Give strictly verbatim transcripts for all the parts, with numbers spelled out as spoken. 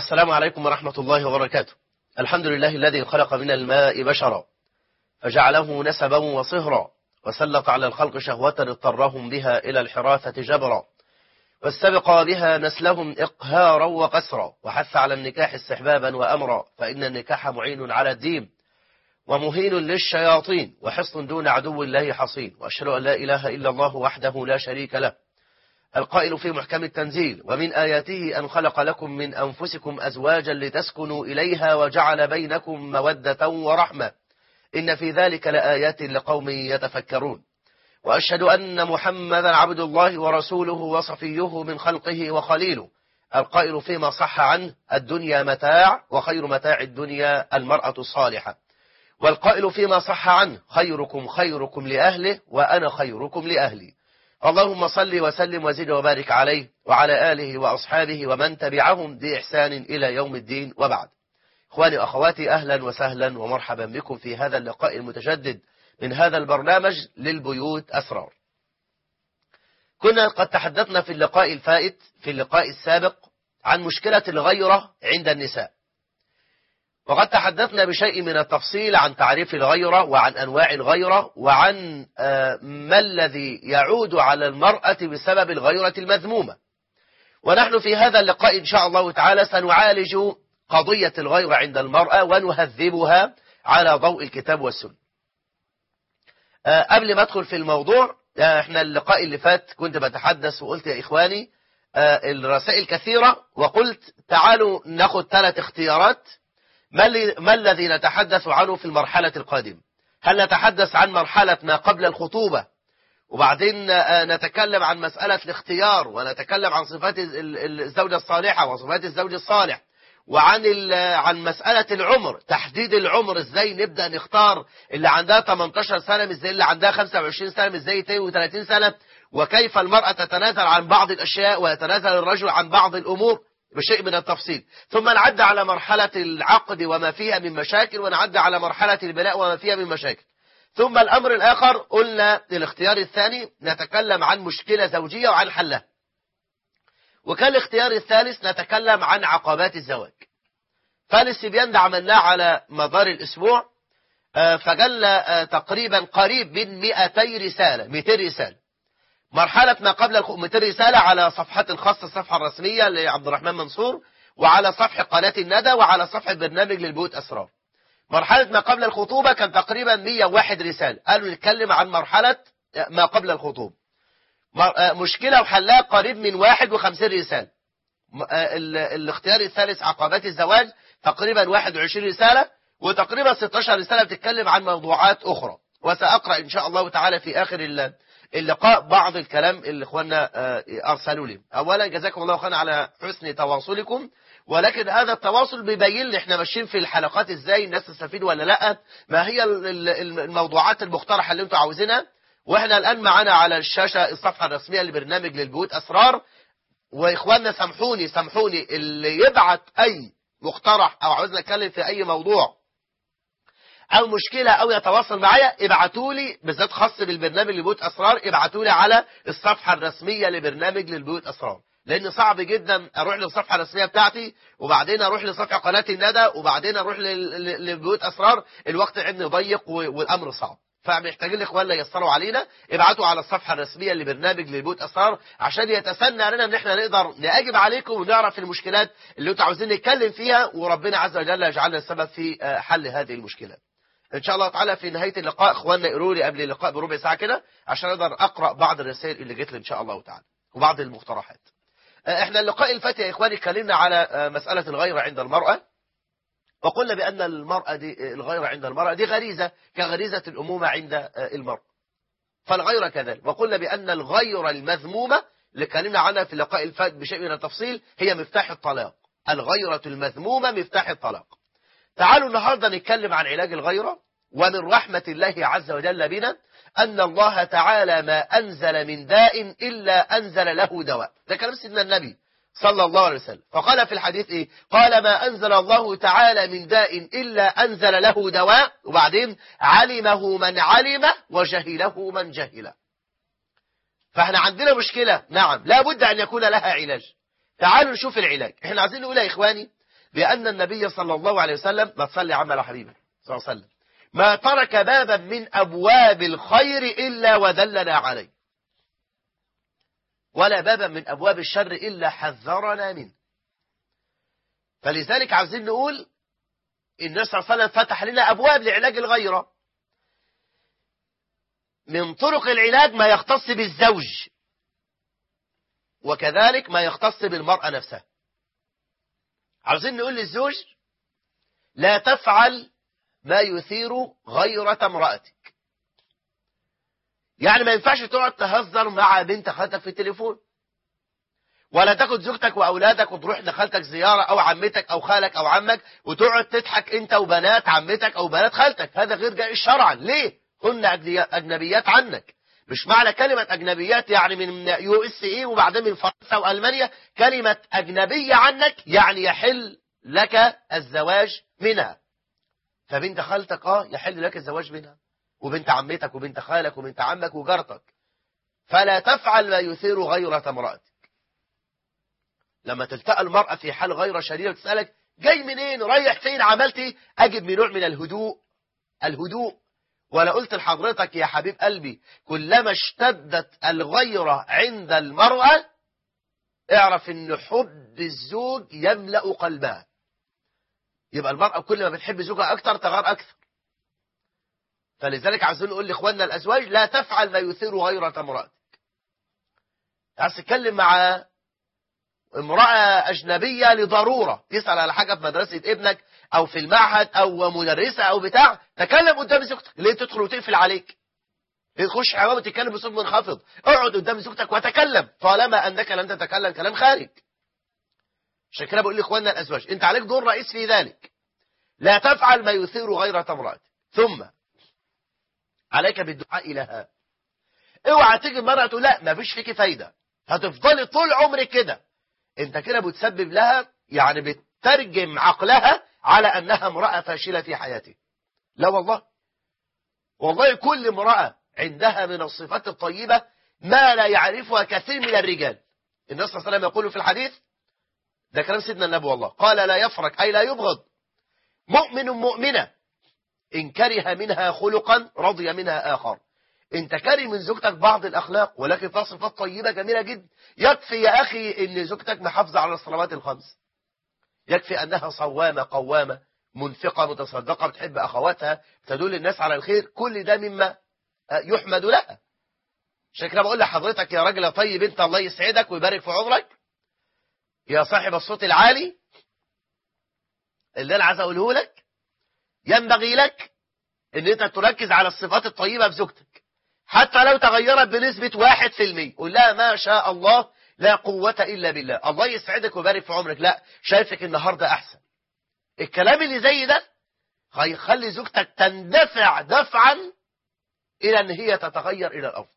السلام عليكم ورحمة الله وبركاته. الحمد لله الذي خلق من الماء بشرا فجعله نسبا وصهرا وسلط على الخلق شهوة اضطرهم بها إلى الحراثة جبرا واستبقى بها نسلهم إقهارا وقسرا وحث على النكاح استحبابا وأمرا فإن النكاح معين على الدين ومهين للشياطين وحصن دون عدو الله حصين. وأشهد أن لا إله إلا الله وحده لا شريك له القائل في محكم التنزيل ومن آياته أن خلق لكم من أنفسكم أزواجا لتسكنوا إليها وجعل بينكم مودة ورحمة إن في ذلك لآيات لقوم يتفكرون. وأشهد أن محمدا عبد الله ورسوله وصفيه من خلقه وخليله القائل فيما صح عنه الدنيا متاع وخير متاع الدنيا المرأة الصالحة والقائل فيما صح عنه خيركم خيركم لأهله وأنا خيركم لأهلي. اللهم صل وسلم وزد وبارك عليه وعلى آله وأصحابه ومن تبعهم بإحسان إلى يوم الدين وبعد. إخواني وأخواتي أهلا وسهلا ومرحبا بكم في هذا اللقاء المتجدد من هذا البرنامج للبيوت أسرار. كنا قد تحدثنا في اللقاء الفائت في اللقاء السابق عن مشكلة الغيرة عند النساء، وقد تحدثنا بشيء من التفصيل عن تعريف الغيرة وعن أنواع الغيرة وعن ما الذي يعود على المرأة بسبب الغيرة المذمومة. ونحن في هذا اللقاء إن شاء الله تعالى سنعالج قضية الغيرة عند المرأة ونهذبها على ضوء الكتاب والسنة. قبل ما أدخل في الموضوع، احنا اللقاء اللي فات كنت بتحدث وقلت يا إخواني الرسائل كثيرة، وقلت تعالوا ناخد ثلاث اختيارات ما الذي نتحدث عنه في المرحلة القادمة. هل نتحدث عن مرحلة ما قبل الخطوبة وبعدين نتكلم عن مسألة الاختيار ونتكلم عن صفات الزوجة الصالحة وصفات الزوج الصالح وعن عن مسألة العمر، تحديد العمر ازاي نبدأ نختار اللي عندها ثمانية عشر سنة مش زي اللي عندها خمسة وعشرين سنة مش زي اثنين وثلاثين سنة، وكيف المرأة تتنازل عن بعض الأشياء ويتنازل الرجل عن بعض الأمور بشيء من التفصيل. ثم نعد على مرحلة العقد وما فيها من مشاكل، ونعد على مرحلة البناء وما فيها من مشاكل. ثم الأمر الآخر قلنا الاختيار الثاني نتكلم عن مشكلة زوجية وعن حلها، وكان الاختيار الثالث نتكلم عن عقبات الزواج. فالاستبيان ده عملناه على مدار الأسبوع، فجلنا تقريبا قريب من مئتي رسالة مئتين رسالة. مرحلة ما قبل مئتين رسالة على صفحات الخاصة الصفحة الرسمية لعبد الرحمن منصور وعلى صفحة قناة الندى وعلى صفحة برنامج للبيوت أسرار. مرحلة ما قبل الخطوبة كان تقريبا مئة وواحد رسالة، قالوا نتكلم عن مرحلة ما قبل الخطوبة. مشكلة وحلها قريب من واحد وخمسين رسالة. الاختيار الثالث عقبات الزواج تقريبا واحد وعشرين رسالة، وتقريبا ستة عشر رسالة بتتكلم عن موضوعات أخرى. وسأقرأ إن شاء الله تعالى في آخر اللقاء بعض الكلام اللي إخواننا أرسلوا لي. أولا جزاكم الله خيرا على حسن تواصلكم، ولكن هذا التواصل بيبين لي احنا ماشيين في الحلقات ازاي الناس تستفيد ولا لا، ما هي الموضوعات المقترحة اللي انتوا عاوزينها. واحنا الآن معانا على الشاشة الصفحة الرسمية لبرنامج للبيوت أسرار. وإخواننا سامحوني سامحوني اللي يبعت أي مقترح أو عاوزنا نتكلم في أي موضوع أو مشكلة أو يتواصل معايا ابعتوا لي، بالذات خاص بالبرنامج للبيوت أسرار ابعتوا لي على الصفحة الرسمية لبرنامج للبيوت أسرار، لأن صعب جدا أروح للصفحة الرسمية بتاعتي وبعدين أروح لصفحة قناة الندى وبعدين أروح للبيوت أسرار، الوقت عندي ضيق والأمر صعب. فمحتاجين اخواننا ييسروا علينا، ابعتوا على الصفحة الرسمية لبرنامج للبيوت أسرار عشان يتسنى علينا ان احنا نقدر نأجب عليكم ونعرف المشكلات اللي انتوا عاوزين نتكلم فيها، وربنا عز وجل يجعلنا السبب في حل هذه المشكلات. ان شاء الله تعالى في نهاية اللقاء اخواننا يقولوا لي قبل اللقاء بربع ساعة كده عشان اقدر اقرأ بعض الرسائل اللي جت لي ان شاء الله تعالى وبعض المقترحات. احنا اللقاء الفات يا اخواني اتكلمنا على مسألة الغيرة عند المرأة، وقلنا بأن المرأة دي الغيرة عند المرأة دي غريزة كغريزة الأمومة عند المرأة، فالغيرة كذلك. وقلنا بأن الغيرة المذمومة اللي اتكلمنا عنها في اللقاء الفات بشيء من التفصيل هي مفتاح الطلاق. الغيرة المذمومة مفتاح الطلاق. تعالوا النهاردة نتكلم عن علاج الغيرة. ومن رحمة الله عز وجل بنا أن الله تعالى ما أنزل من داء إلا أنزل له دواء. ده كلام سيدنا النبي صلى الله عليه وسلم. فقال في الحديث إيه؟ قال ما أنزل الله تعالى من داء إلا أنزل له دواء، وبعدين علمه من علمه وجهله من جهله. فاحنا عندنا مشكلة، نعم لا بد أن يكون لها علاج. تعالوا نشوف العلاج. احنا عايزين نقول يا إخواني بأن النبي صلى الله عليه وسلم، ما تصلي عمل حبيبي صلى الله عليه وسلم، ما ترك بابا من أبواب الخير إلا ودلنا عليه، ولا بابا من أبواب الشر إلا حذرنا منه. فلذلك عاوزين نقول النبي صلى الله عليه وسلم فتح لنا أبواب لعلاج الغيرة. من طرق العلاج ما يختص بالزوج، وكذلك ما يختص بالمرأة نفسها. عاوزين نقول للزوج لا تفعل ما يثير غيرة امرأتك. يعني ما ينفعش تقعد تهزر مع بنت خالتك في التليفون، ولا تاخد زوجتك وأولادك وتروح لخالتك زيارة أو عمتك أو خالك أو عمك وتقعد تضحك أنت وبنات عمتك أو بنات خالتك. هذا غير جائز شرعا. ليه؟ هن أجنبيات عنك. مش معنى كلمة أجنبيات يعني من يو اس اي وبعدين من فرنسا وألمانيا. كلمة أجنبية عنك يعني يحل لك الزواج منها. فبنت خالتك اه يحل لك الزواج منها، وبنت عمتك وبنت خالك وبنت عمك وجارتك. فلا تفعل ما يثير غيرة امرأتك. لما تلتقى المرأة في حال غيرة شديدة وتسألك جاي منين رايح فين عملتي، أجب من نوع من الهدوء الهدوء ولا قلت لحضرتك يا حبيب قلبي كلما اشتدت الغيرة عند المرأة اعرف ان حب الزوج يملأ قلبها. يبقى المرأة كل ما بتحب زوجها أكثر تغار أكثر. فلذلك عايزين نقول لإخواننا الأزواج لا تفعل ما يثير غيرة امرأتك. عايز تتكلم مع امرأة أجنبية لضرورة، تسأل على حاجة في مدرسة ابنك أو في المعهد أو مدرسة أو بتاع، تكلم قدام زوجتك. ليه تدخل وتقفل عليك؟ ليه تخش حمام وتتكلم بصوت منخفض؟ اقعد قدام زوجتك وتكلم طالما أنك لن تتكلم كلام خارج. عشان كده بقول لإخواننا الأزواج أنت عليك دور رئيس في ذلك. لا تفعل ما يثير غيرة امرأتك. ثم عليك بالدعاء لها. اوعى تيجي المرأة تقول لا ما فيش فيكي فايدة، هتفضلي طول عمرك كده. انت كده بتسبب لها، يعني بتترجم عقلها على انها امرأة فاشلة في حياته. لا والله، والله كل امرأة عندها من الصفات الطيبة ما لا يعرفها كثير من الرجال. النبي صلى الله عليه وسلم يقول في الحديث، ده كلام سيدنا النبي والله، قال لا يفرق أي لا يبغض مؤمن مؤمنة إن كره منها خلقا رضي منها آخر. انت كاره من زوجتك بعض الأخلاق ولكن فيها صفات طيبة جميلة جدا. يكفي يا أخي ان زوجتك محافظة على الصلوات الخمس، يكفي أنها صوامة قوامة منفقة متصدقة بتحب أخواتها تدل الناس على الخير. كل ده مما يحمد لها. عشان كده بقول لحضرتك يا راجل طيب انت الله يسعدك ويبارك في عمرك يا صاحب الصوت العالي، اللي انا عايز اقوله لك ينبغي لك ان انت تركز على الصفات الطيبة في زوجتك حتى لو تغيرت بنسبة واحد في المية. قول لها ما شاء الله لا قوة إلا بالله، الله يسعدك ويبارك في عمرك، لا شايفك النهاردة أحسن. الكلام اللي زي ده هيخلي زوجتك تندفع دفعا إلى أن هي تتغير إلى الأفضل.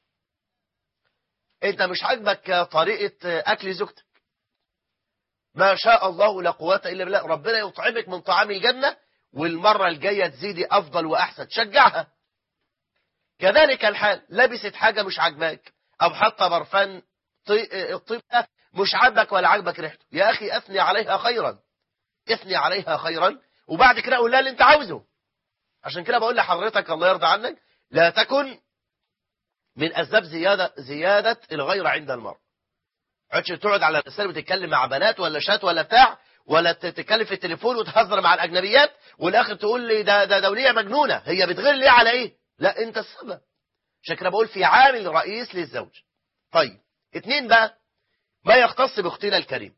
أنت مش عاجبك طريقة أكل زوجتك، ما شاء الله لا قوة إلا بالله، ربنا يطعمك من طعام الجنة والمرة الجاية تزيدي أفضل وأحسن، تشجعها. كذلك الحال لبست حاجة مش عاجباك أو حتى برفان الطيب مش عاجبك ولا عاجبك ريحته، يا أخي أثني عليها خيرا، اثني عليها خيرا وبعد كده قول لها اللي انت عاوزه. عشان كده بقول لحضرتك الله يرضى عنك لا تكن من أسباب زيادة زيادة الغيرة عند المرء. عدش تقعد على الرسالة وتتكلم مع بنات ولا شات ولا بتاع، ولا تتكلم في التليفون وتهزر مع الأجنبيات والآخر تقول لي ده ده دولية مجنونة، هي بتغير ليه على إيه؟ لا أنت السبب. عشان كده بقول في عامل رئيس للزوج. طيب اتنين بقى ما يختص بأختنا الكريم.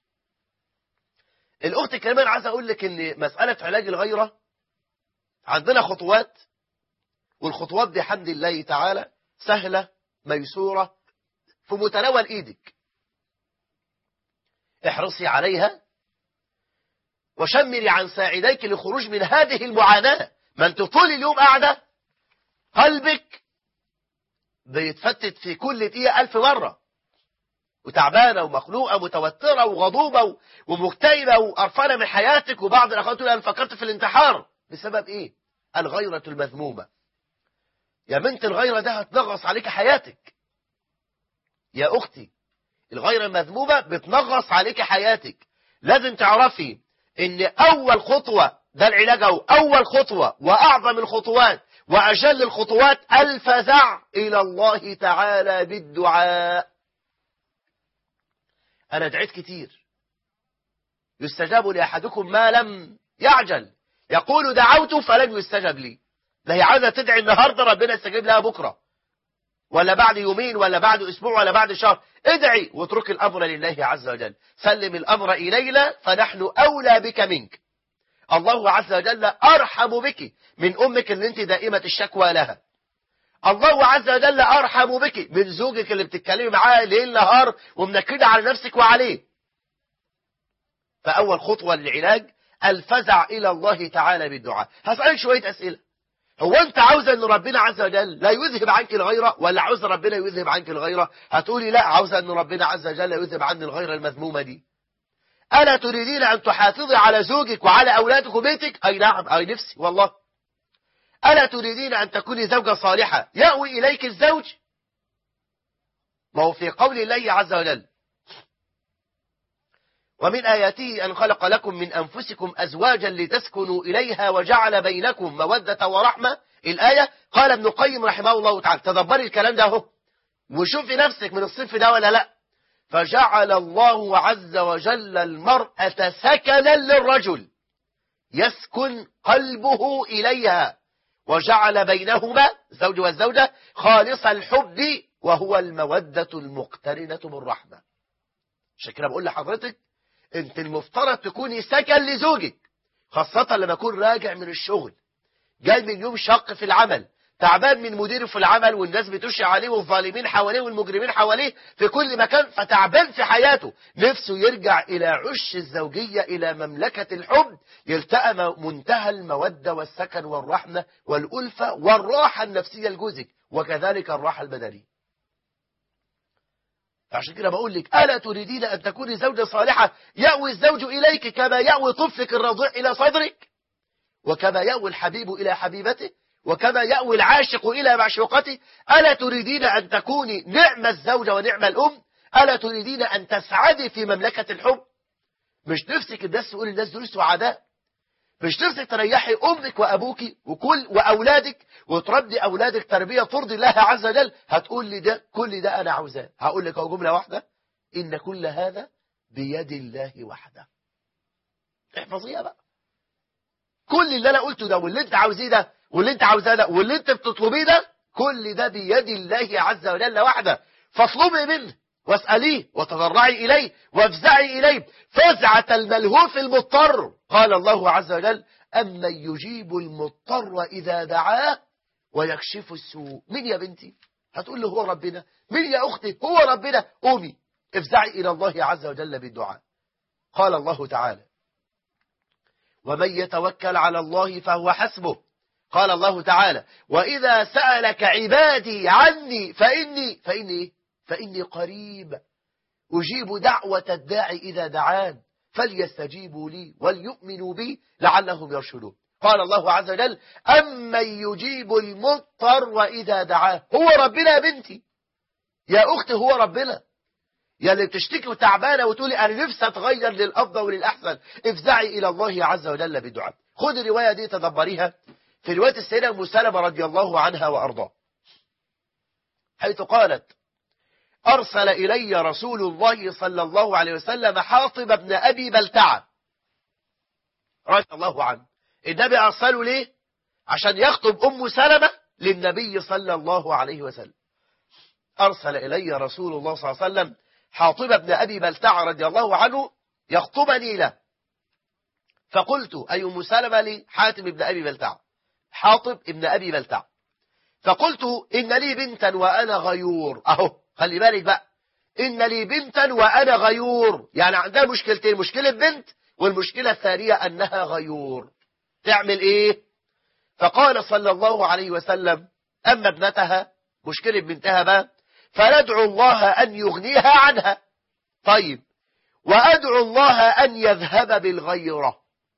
الأخت الكريمة أنا عايز أقول لك إن مسألة علاج الغيرة عندنا خطوات، والخطوات دي الحمد لله تعالى سهلة ميسورة في متناول إيدك. احرصي عليها وشمري عن ساعديك للخروج من هذه المعاناة. ما انت طول اليوم قاعدة قلبك بيتفتت في كل دقيقة ألف مرة، وتعبانة ومخنوقة ومتوترة وغضوبة ومكتئبة وقرفانة من حياتك. وبعض الأخوات تقول أنا فكرت في الانتحار بسبب إيه؟ الغيرة المذمومة. يا بنت الغيرة ده هتنغص عليك حياتك. يا أختي الغيرة المذمومة بتنغص عليك حياتك. لازم تعرفي ان اول خطوة ده العلاج، أو اول خطوة واعظم الخطوات واجل الخطوات الفزع الى الله تعالى بالدعاء. انا دعيت كتير، يستجاب لأحدكم ما لم يعجل، يقول دعوت فلم يستجب لي. ده هي عايزة تدعي النهاردة ربنا يستجيب لها بكرة ولا بعد يومين ولا بعد أسبوع ولا بعد شهر. ادعي واترك الأمر لله عز وجل، سلم الأمر إلينا فنحن أولى بك منك. الله عز وجل أرحم بك من أمك اللي انت دائمة الشكوى لها. الله عز وجل أرحم بك من زوجك اللي بتتكلمي معاه ليل نهار ومنكدة على نفسك وعليه. فأول خطوة للعلاج الفزع إلى الله تعالى بالدعاء. هسألك شوية أسئلة. هو أنت عاوز أن ربنا عز وجل لا يذهب عنك الغيرة، ولا عاوز ربنا يذهب عنك الغيرة؟ هتقولي لا، عاوز أن ربنا عز وجل يذهب عني الغيرة المذمومة دي. ألا تريدين أن تحافظي على زوجك وعلى أولادك وبيتك؟ أي نعم، أي نفسي والله. ألا تريدين أن تكوني زوجة صالحة يأوي إليك الزوج؟ ما هو في قول الله عز وجل ومن آياته أن خلق لكم من أنفسكم أزواجا لتسكنوا إليها وجعل بينكم مودة ورحمة. الآية قال ابن القيم رحمه الله تعالى، تدبري الكلام ده اهو وشوفي نفسك من الصنف ده ولا لا. فجعل الله عز وجل المرأة سكنا للرجل يسكن قلبه إليها، وجعل بينهما الزوج والزوجة خالص الحب وهو المودة المقترنة بالرحمة. عشان كده بقول لحضرتك انت المفترض تكوني سكن لزوجك، خاصة لما يكون راجع من الشغل، جاي من يوم شق في العمل، تعبان من مديره في العمل والناس بتشي عليه والظالمين حواليه والمجرمين حواليه في كل مكان، فتعبان في حياته، نفسه يرجع إلى عش الزوجية، إلى مملكة الحب، يلتقى منتهى المودة والسكن والرحمة والألفة والراحة النفسية لجوزك، وكذلك الراحة البدنية. عشان كده بقول لك ألا تريدين أن تكوني زوجة صالحة يأوي الزوج إليك كما يأوي طفلك الرضيع إلى صدرك، وكما يأوي الحبيب إلى حبيبته، وكما يأوي العاشق إلى معشوقته. ألا تريدين أن تكوني نعم الزوجة ونعم الأم؟ ألا تريدين أن تسعدي في مملكة الحب؟ مش نفسك الناس تقول الناس دول سعداء؟ مش نفسك تريحي أمك وأبوك وكل وأولادك وتربي أولادك تربية ترضي الله عز وجل؟ هتقول لي ده كل ده أنا عاوزاه. هقول لك جملة واحدة، إن كل هذا بيد الله وحده. احفظيها بقى. كل اللي أنا قلته ده واللي أنت عاوزيه ده واللي أنت عاوزاه ده واللي أنت بتطلبيه ده، كل ده بيد الله عز وجل وحده. فاطلبي منه واسأليه وتضرعي إليه وافزعي إليه فزعة الملهوف المضطر. قال الله عز وجل أمن يجيب المضطر إذا دعاه ويكشف السوء. مين يا بنتي؟ هتقول له هو ربنا. مين يا أختي؟ هو ربنا. قومي افزعي إلى الله عز وجل بالدعاء. قال الله تعالى ومن يتوكل على الله فهو حسبه. قال الله تعالى وإذا سألك عبادي عني فإني فإني فإني قريب أجيب دعوة الداعي إذا دعان فليستجيبوا لي وليؤمنوا بي لعلهم يرشدون. قال الله عز وجل أمن يجيب المضطر إذا دعاه. هو ربنا يا بنتي يا أختي، هو ربنا. يا اللي بتشتكي وتعبانة وتقولي أنا نفسي أتغير للأفضل وللأحسن، افزعي إلى الله عز وجل بالدعاء. خذ الرواية دي تدبريها، في رواية السيدة أم سلمة رضي الله عنها وأرضاه، حيث قالت أرسل إلي رسول الله صلى الله عليه وسلم حاطب بن أبي بلتعة رضي الله عنه. النبي أرسله ليه؟ عشان يخطب أم سلمة للنبي صلى الله عليه وسلم. أرسل إلي رسول الله صلى الله عليه وسلم حاطب بن أبي بلتعة رضي الله عنه يخطبني له. فقلت أي أم سلمة لي حاتم بن أبي بلتعة، حاطب ابن أبي بلتعة. فقلت إن لي بنتا وأنا غيور. أهو خلي بالك بقى، إن لي بنتا وأنا غيور، يعني عندها مشكلتين، مشكلة بنت والمشكلة الثانية أنها غيور. تعمل إيه؟ فقال صلى الله عليه وسلم أما ابنتها، مشكلة بنتها بقى، فندعو الله أن يغنيها عنها. طيب وأدعو الله أن يذهب بالغيرة.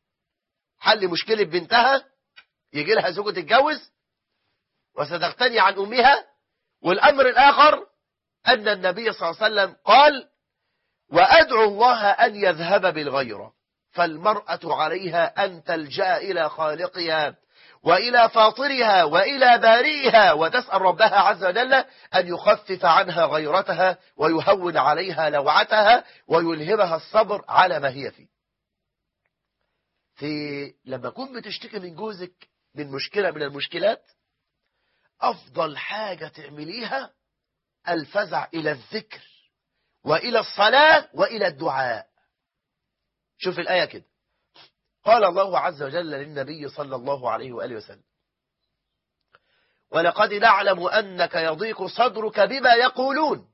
حل مشكلة بنتها، يجي لها زوجة تتجوز وستغتني عن أمها. والأمر الآخر أن النبي صلى الله عليه وسلم قال وأدعو الله أن يذهب بالغيرة. فالمرأة عليها أن تلجأ إلى خالقها وإلى فاطرها وإلى بارئها وتسأل ربها عز وجل أن يخفف عنها غيرتها ويهون عليها لوعتها ويلهمها الصبر على ما هي فيه. في لما كنت بتشتكي من جوزك من مشكلة من المشكلات، أفضل حاجة تعمليها الفزع إلى الذكر وإلى الصلاة وإلى الدعاء. شوف الآية كده، قال الله عز وجل للنبي صلى الله عليه وآله وسلم: ولقد نعلم أنك يضيق صدرك بما يقولون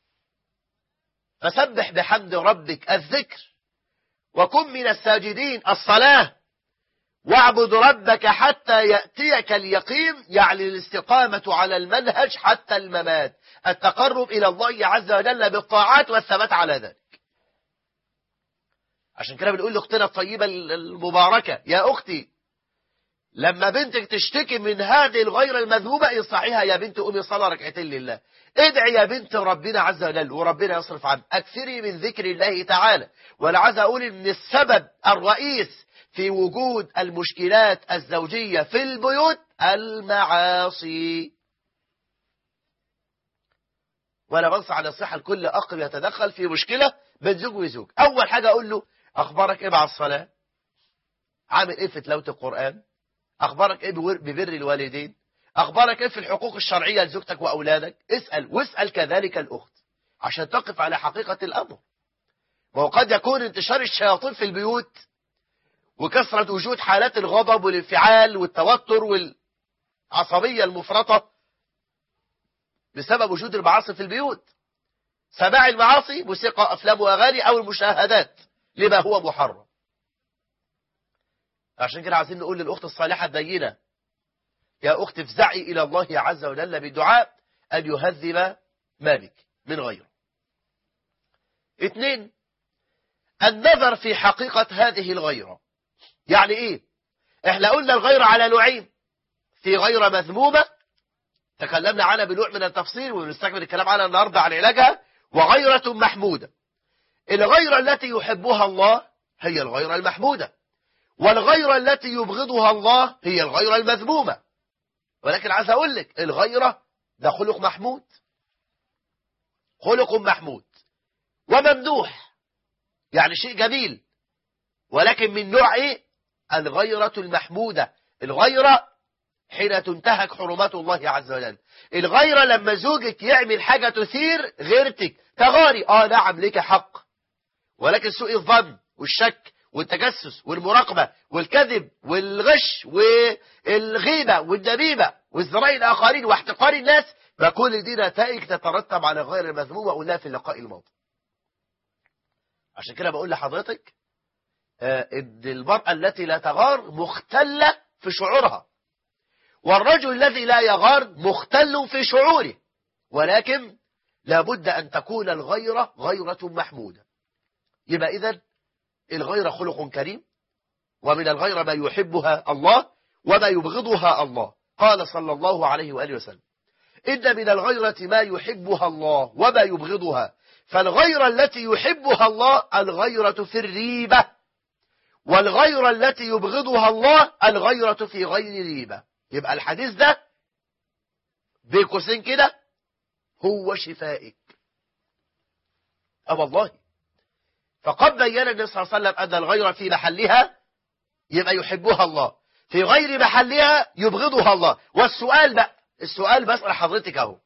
فسبح بحمد ربك الذكر وكن من الساجدين الصلاة واعبد ربك حتى يأتيك اليقين، يعني الاستقامة على المنهج حتى الممات، التقرب إلى الله عز وجل بالطاعات والثبات على ذلك. عشان كده بنقول لأختنا الطيبة المباركة: يا أختي لما بنتك تشتكي من هذه الغيرة المذمومة انصحيها يا بنت قومي صلي ركعتين لله، ادعي يا بنت ربنا عز وجل وربنا يصرف عنك، اكثري من ذكر الله تعالى. وانا عايز اقول ان السبب الرئيس في وجود المشكلات الزوجية في البيوت المعاصي. وانا بنصح على الصحة لكل اخ يتدخل في مشكلة بين زوج وزوج، اول حاجة اقول له: اخبارك ايه مع الصلاة؟ عامل ايه في تلاوة القرآن؟ اخبارك ايه ببر الوالدين؟ اخبارك ايه في الحقوق الشرعية لزوجتك واولادك؟ اسأل، واسأل كذلك الاخت عشان تقف على حقيقة الامر. وقد يكون انتشار الشياطين في البيوت وكثرة وجود حالات الغضب والانفعال والتوتر والعصبية المفرطة بسبب وجود المعاصي في البيوت. سماع المعاصي، موسيقى، أفلام وأغاني، أو المشاهدات لما هو محرم. عشان كده عايزين نقول للأخت الصالحة الدينة: يا أخت افزعي إلى الله عز وجل بالدعاء أن يهذب ما بك من غيره. اثنين، النظر في حقيقة هذه الغيرة. يعني إيه؟ إحنا قلنا الغيرة على نوعين: في غيرة مذمومة تكلمنا عنها بنوع من التفصيل ونستكمل الكلام عنها النهارده عن علاجها، وغيرة محمودة. الغيرة التي يحبها الله هي الغيرة المحمودة، والغيرة التي يبغضها الله هي الغيرة المذمومة. ولكن عايز أقول لك الغيرة ده خلق محمود، خلق محمود وممدوح، يعني شيء جميل، ولكن من نوع إيه؟ الغيرة المحمودة. الغيرة حين تنتهك حرمات الله عز وجل. الغيرة لما زوجك يعمل حاجة تثير غيرتك تغاري، آه نعم لك حق، ولكن سوء الظن والشك والتجسس والمراقبة والكذب والغش والغيبة والنميمة وازدراء الآخرين واحتقار الناس، فكل دي نتائج تترتب على غير المذمومة وقلناها في اللقاء الماضي. عشان كده بقول لحضرتك آه ان المرأة التي لا تغار مختلة في شعورها، والرجل الذي لا يغار مختل في شعوره، ولكن لابد أن تكون الغيرة غيرة محمودة. يبقى إذن الغيرة خلق كريم، ومن الغيرة ما يحبها الله وما يبغضها الله. قال صلى الله عليه وآله وسلم: إن من الغيرة ما يحبها الله وما يبغضها، فالغيرة التي يحبها الله الغيرة في الريبة، والغيرة التي يبغضها الله الغيرة في غير ريبة. يبقى الحديث ده بين قوسين كده هو شفائك. أه والله. فقد بين النبي صلى الله عليه وسلم أن الغيرة في محلها يبقى يحبها الله، في غير محلها يبغضها الله. والسؤال بقى، السؤال بسأل حضرتك اهو: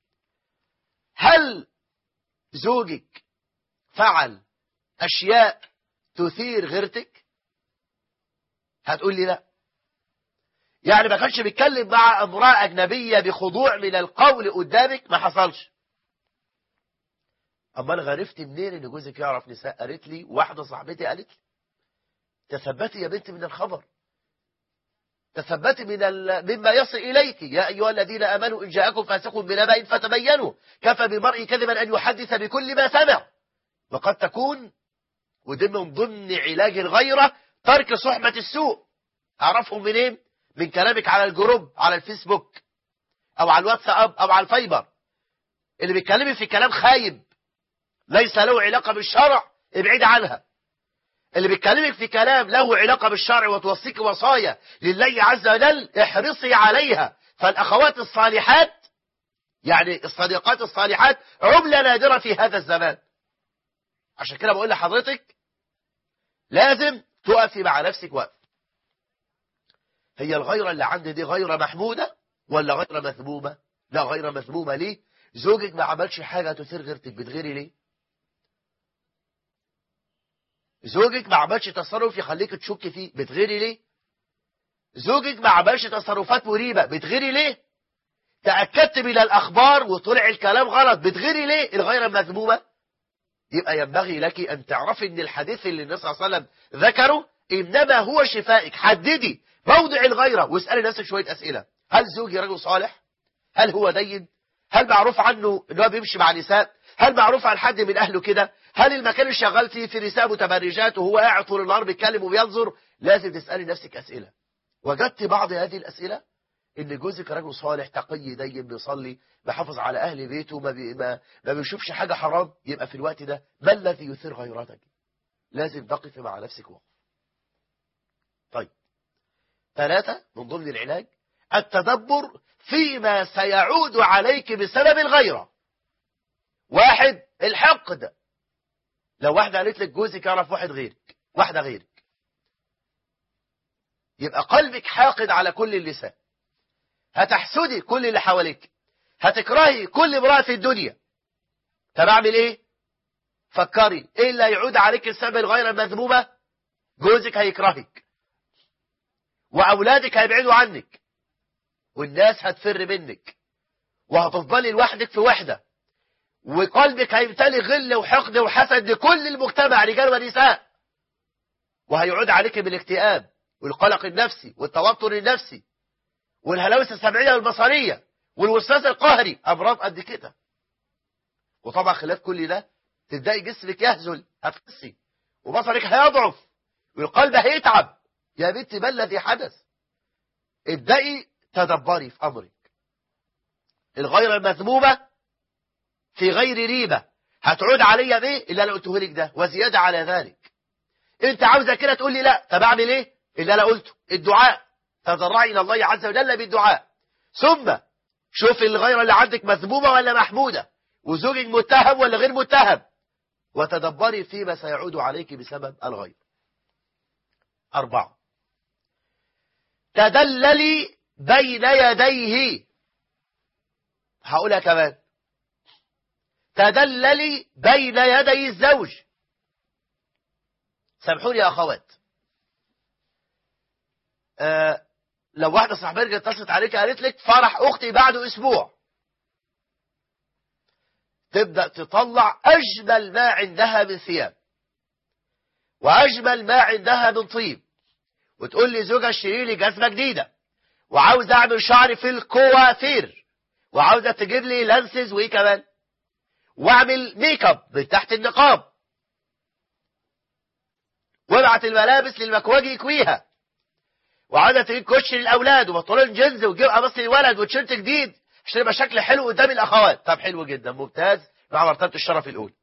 هل زوجك فعل أشياء تثير غيرتك؟ هتقول لي لا. يعني ما كانش بيتكلم مع امرأة أجنبية بخضوع من القول قدامك؟ ما حصلش. أما أنا غرفت منين إن جوزك يعرف نساء؟ قالت لي واحدة صاحبتي قالت لي. تثبتي يا بنت من الخبر، تثبتي من ال... مما يصل إليك. يا أيها الذين آمنوا إن جاءكم فاسق بنبأ فتبينوا، كفى بمرء كذبا أن يحدث بكل ما سمع. وقد تكون ودي من ضمن علاج الغيرة ترك صحبة السوء. أعرفهم منين؟ من كلامك على الجروب، على الفيسبوك أو على الواتساب أو على الفايبر، اللي بيتكلمي في كلام خايب ليس له علاقة بالشرع ابعد عنها. اللي بيتكلمك في كلام له علاقة بالشرع وتوصيك وصايا لله عز وجل احرصي عليها. فالأخوات الصالحات يعني الصديقات الصالحات عملة نادرة في هذا الزمان. عشان كده بقول لحضرتك لازم تقفي مع نفسك وقف. هي الغيرة اللي عندي دي غيرة محمودة ولا غيرة مذمومة؟ لا، غيرة مذمومة. ليه؟ زوجك ما عملش حاجة تثير غيرتك، بتغيري ليه؟ زوجك ما عملش تصرف يخليك تشك فيه، بتغيري ليه؟ زوجك ما عملش تصرفات مريبة، بتغيري ليه؟ تأكدت من الأخبار وطلع الكلام غلط، بتغيري ليه؟ الغيرة مذمومة. يبقى ينبغي لك أن تعرفي أن الحديث اللي النبي صلى الله عليه وسلم ذكره إنما هو شفائك. حددي موضع الغيرة واسألي نفسك شوية أسئلة. هل زوجي رجل صالح؟ هل هو دين؟ هل معروف عنه أنه بيمشي مع نساء؟ هل معروف عن حد من أهله كده؟ هل المكان اللي شغال فيه في نساء متبرجات وهو قاعد طول النهار بيتكلم وبينظر؟ لازم تسألي نفسك أسئلة. وجدت بعض هذه الأسئلة إن جوزك رجل صالح تقي دين بيصلي بيحافظ على أهل بيته ما, بي ما, ما بيشوفش حاجة حرام، يبقى في الوقت ده ما الذي يثير غيرتك؟ لازم تقف مع نفسك وقف. طيب، ثلاثة من ضمن العلاج التدبر فيما سيعود عليك بسبب الغيرة. واحد، الحقد. لو واحدة قالت لك جوزك يعرف واحد غيرك، واحدة غيرك، يبقى قلبك حاقد على كل النساء، هتحسدي كل اللي حواليك، هتكرهي كل امرأة في الدنيا. طب اعمل ايه؟ فكري ايه اللي هيعود عليك بسبب الغيرة المذمومة؟ جوزك هيكرهك، واولادك هيبعدوا عنك، والناس هتفر منك، وهتفضلي لوحدك في وحدة، وقلبك هيمتلي غل وحقد وحسد لكل المجتمع رجال ونساء، وهيعود عليك بالاكتئاب والقلق النفسي والتوتر النفسي والهلاوس السمعية والبصرية والوسواس القهري، أمراض قد كده. وطبعا خلاف كل ده تبدأي جسمك يهزل، هتقسي، وبصرك هيضعف، والقلب هيتعب. يا بنتي ما الذي حدث؟ ابدأي تدبري في أمرك. الغيرة المذمومة في غير ريبة هتعود عليا بيه اللي أنا قلته لك ده وزيادة على ذلك. أنت عاوزة كده تقول لي لا، طب أعمل إيه؟ اللي أنا قلته، الدعاء. تضرعي إلى الله عز وجل بالدعاء. ثم شوف الغيرة اللي عندك مذمومة ولا محمودة، وزوجك متهم ولا غير متهم، وتدبري فيما سيعود عليك بسبب الغير. أربعة، تدللي بين يديه. هقولها كمان، تدللي بين يدي الزوج. سامحوني يا أخوات، أه لو واحدة صاحبتك اتصلت عليك قالت لك فرح أختي بعده أسبوع، تبدأ تطلع أجمل ما عندها من ثياب وأجمل ما عندها من طيب، وتقول لي زوجها اشتري لي جزمة جديدة، وعاوزة أعمل شعري في الكوافير، وعاوزة تجيب لي لانسز وإيه كمان، واعمل ميك اب من تحت النقاب، وابعت الملابس للمكواجي يكويها، وعاوزة تجيب كوتش للأولاد وبنطلون جينز وتجيب قميص للولد وتيشيرت جديد عشان يبقى شكل حلو قدام الأخوات. طب حلو جدا، ممتاز، مع مرتبة الشرف الأولى.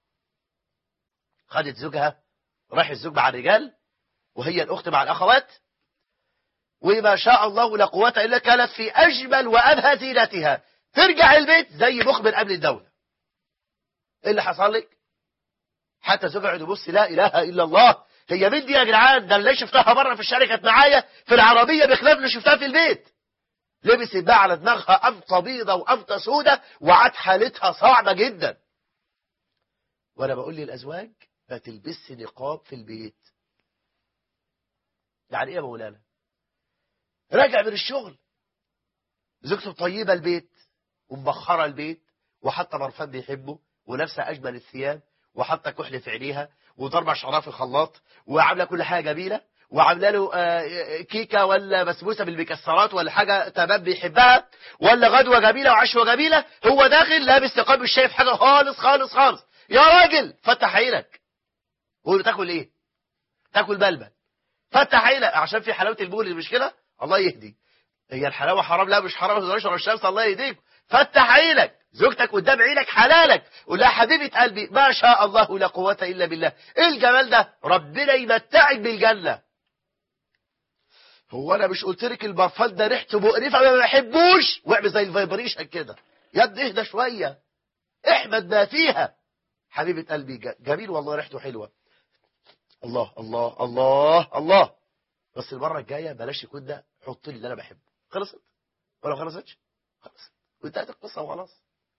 خدت زوجها، راح الزوج مع الرجال وهي الأخت مع الأخوات، وما شاء الله لا قوة إلا كانت في أجمل وأبهى زينتها، ترجع البيت زي مخبر قبل الدولة. إيه اللي حصل لك؟ حتى زوجها يقعد يبص، لا إله إلا الله، هي مين دي يا جدعان؟ ده اللي شفتها بره في الشارع كانت معايا في العربية بخلاف اللي شفتها في البيت. لبست بقى على دماغها قمطة بيضة وقمطة سودة، وعاد حالتها صعبة جدا. وأنا بقول للأزواج ما تلبسي نقاب في البيت. يعني إيه يا مولانا؟ راجع من الشغل، زوجته طيبة البيت ومبخرة البيت وحتى برفان بيحبه ولابسة أجمل الثياب وحتى كحل في عينيها وضربة شعرها في الخلاط وعاملة كل حاجة جميلة وعاملة له كيكة ولا بسبوسة بالمكسرات ولا حاجة تمام بيحبها ولا غدوة جميلة وعشوة جميلة، هو داخل لابس نقاب مش شايف حاجة خالص خالص خالص. يا راجل فتح عينك، قول تاكل ايه؟ تاكل بلبل. فتح عينك عشان في حلاوة البول، مش كده؟ الله يهدي. هي الحلاوة حرام؟ لا مش حرام، ما تقدرش على الشمس، الله يهديك. فتح عينك، زوجتك قدام عينك حلالك، قول لها حبيبة قلبي ما شاء الله لا قوة إلا بالله، ايه الجمال ده، ربنا يمتعك بالجنة. هو انا مش قلت لك البرفان ده ريحته مقرفه ما بحبوش، واعمل زي الفايبريشن كده، يا ابني اهدى شويه، احمد ما فيها. حبيبه قلبي جميل والله ريحته حلوه، الله الله الله الله، بس المره الجايه بلاش يكون ده، حط لي اللي انا بحبه. خلصت ولا ما خلصتش؟ خلصت وانتهت القصه وخلاص.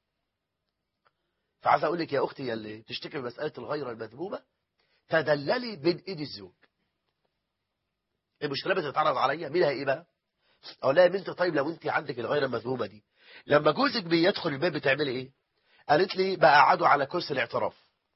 فعايز اقول لك يا اختي يا اللي تشتكي من مساله الغيره المذمومه، تدللي بين ايد الزوج. المشكله بتتعرض عليا مين ايه بقى؟ اقول لها يا بنت طيب لو انت عندك الغيره المذمومه دي، لما جوزك بيدخل البيت بتعملي ايه؟ قالت لي بقعده على كرسي الاعتراف،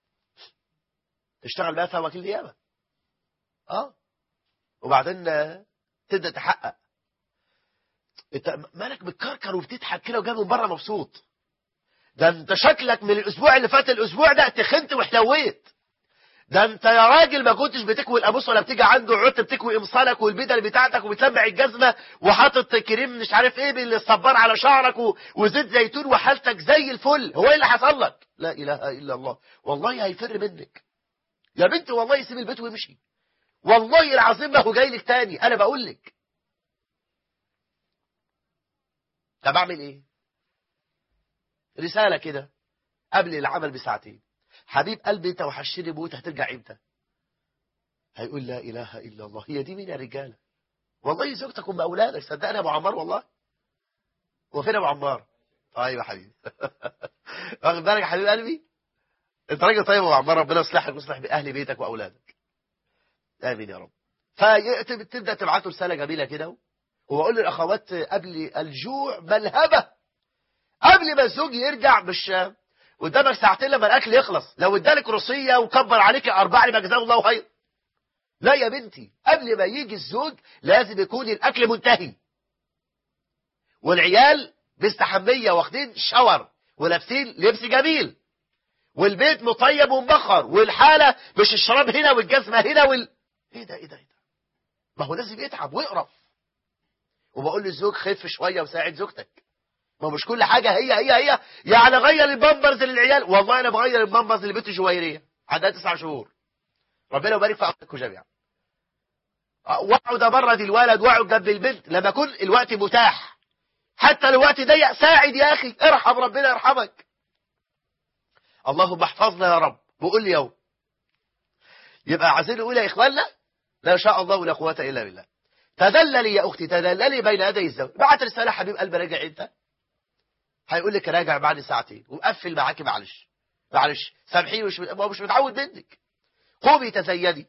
تشتغل بقى فيها وكيل نيابه. اه وبعدين تبدا تحقق، انت مالك بتكركر وبتضحك كده وجاي من بره مبسوط؟ ده انت شكلك من الاسبوع اللي فات الاسبوع ده تخنت وحلويت، ده انت يا راجل ما كنتش بتكوي القاموس ولا بتيجي عنده عدت بتكوي امصالك والبدل بتاعتك وبتلمع الجزمه وحاطط كريم مش عارف ايه بالصبار على شعرك و... وزيت زيتون وحالتك زي الفل. هو ايه اللي حصل لك؟ لا اله الا الله، والله هيفر منك يا بنت، والله يسيب البيت ويمشي، والله العظيم ما هو جاي لك تاني، انا بقول لك. طب اعمل ايه؟ رساله كده قبل العمل بساعتين، حبيب قلبي انت وحشني موت، هترجع امتى؟ هيقول لا اله الا الله. هي دي مين يا رجاله؟ والله زوجتك ام اولادك، صدقني يا ابو عمار والله. هو فين ابو عمار؟ طيب يا حبيبي واخد بالك يا حبيب قلبي؟ انت راجل طيب يا ابو عمار، ربنا يصلحك ويصلح باهل بيتك واولادك، امين يا رب. فتبدا تبعت له رساله جميله كده، واقول للاخوات قبل الجوع ملهبه، قبل ما الزوج يرجع مش قدامك ساعتين لما الاكل يخلص، لو ادالك روسيه وكبر عليك اربعه يبقى جزاه الله خير. لا يا بنتي، قبل ما يجي الزوج لازم يكون الاكل منتهي، والعيال مستحميه واخدين شاور ولابسين لبس جميل، والبيت مطيب ومبخر، والحاله مش الشراب هنا والجزمه هنا وال... ايه ده ايه ده ايه ده؟ ما هو لازم يتعب ويقرف. وبقول للزوج خف شويه وساعد زوجتك، ما مش كل حاجه هي هي هي يعني غير البامبرز للعيال. والله انا بغير البامبرز لبنت جويريه عندها تسع شهور، ربنا يبارك في عمركم جميعا. واقعد ابرد الولد واقعد جنب البنت لما يكون الوقت متاح، حتى لو الوقت ضيق ساعد يا اخي، ارحم ربنا يرحمك. اللهم احفظنا يا رب. بقول لي يوم يبقى عايزين نقول يا اخواننا لا شاء الله ولا قوه الا بالله. تدللي يا اختي تدللي بين يدي الزوج. بعت رساله حبيب قلبي راجع انت، هيقول لك راجع بعد ساعتين ومقفل معاكي، معلش معلش سامحيني مش مش متعود منك. قومي تزيدي